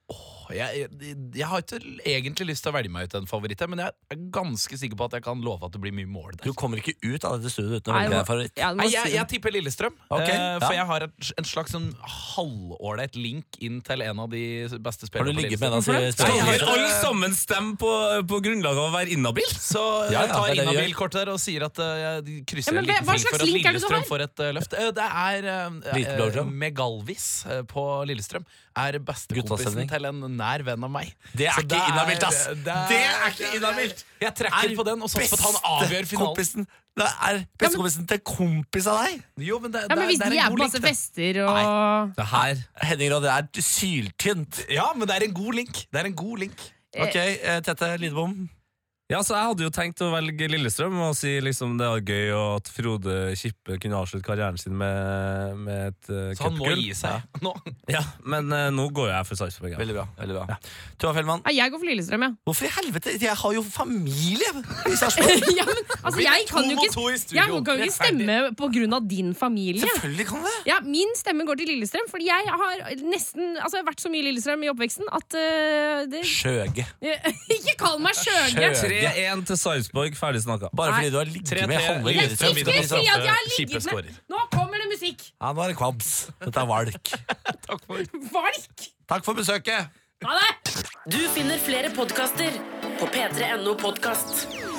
Jeg har ikke egentlig lyst til å velge meg ut en favoritt, men jeg er ganske sikker på at jeg kan love at det blir mye mål der. Du kommer ikke ut av dette studioet uten å velge deg favoritt. Jeg tipper Lillestrøm. For jeg har en slags sånn halvålreit link inn til en av de beste spillerne. Har du ligget med en av de spillerne? Jeg har alle sammen stemt på grunnlag av å være innabil. Så jeg tar innabil-kort der og sier at jeg krysser en liten fil for at Lillestrøm får et løft. Det er Megalvis på Lillestrøm. Er bestekompisen til en nær venn av meg. Det er ikke inhabilt, ass! Det er ikke inhabilt! Jeg trekker på den, og så får han avgjør finalen. Det er bestekompisen til kompis av deg. Jo, men det hvis de er på masse fester og det her, Henning, det er syltynt. Ja, men det er en god link. Ok, Tete Lidbom. Ja, så jeg hadde jo tenkt å velge Lillestrøm og si liksom det var gøy og at Frode Kippe kunne avslutte karrieren sin med et cupgull. Så han må gi seg nå. Ja, men nå går jeg for Sarpsborg. Veldig bra. Ja. Tuva Fellmann. Jeg går for Lillestrøm, ja. Hvorfor i helvete? Jeg har jo familie i Sarpsborg. Ja, men altså, jeg kan jo ikke stemme på grunn av din familie. Selvfølgelig kan det. Ja, min stemme går til Lillestrøm, fordi jeg har nesten vært så mye Lillestrøm i oppveksten at Skjøge. Ikke kall meg Skjøge. 3-1 til Sarpsborg, ferdig snakka. Bare fordi du har ligget med halve Lillestrøm. Ikke si at jeg har ligget med. Nå kommer det musikk. Ja, nå er det kvabs. Dette er valk. Valk? Takk for besøket. Ha det. Du finner flere podkaster på p3.no podkast.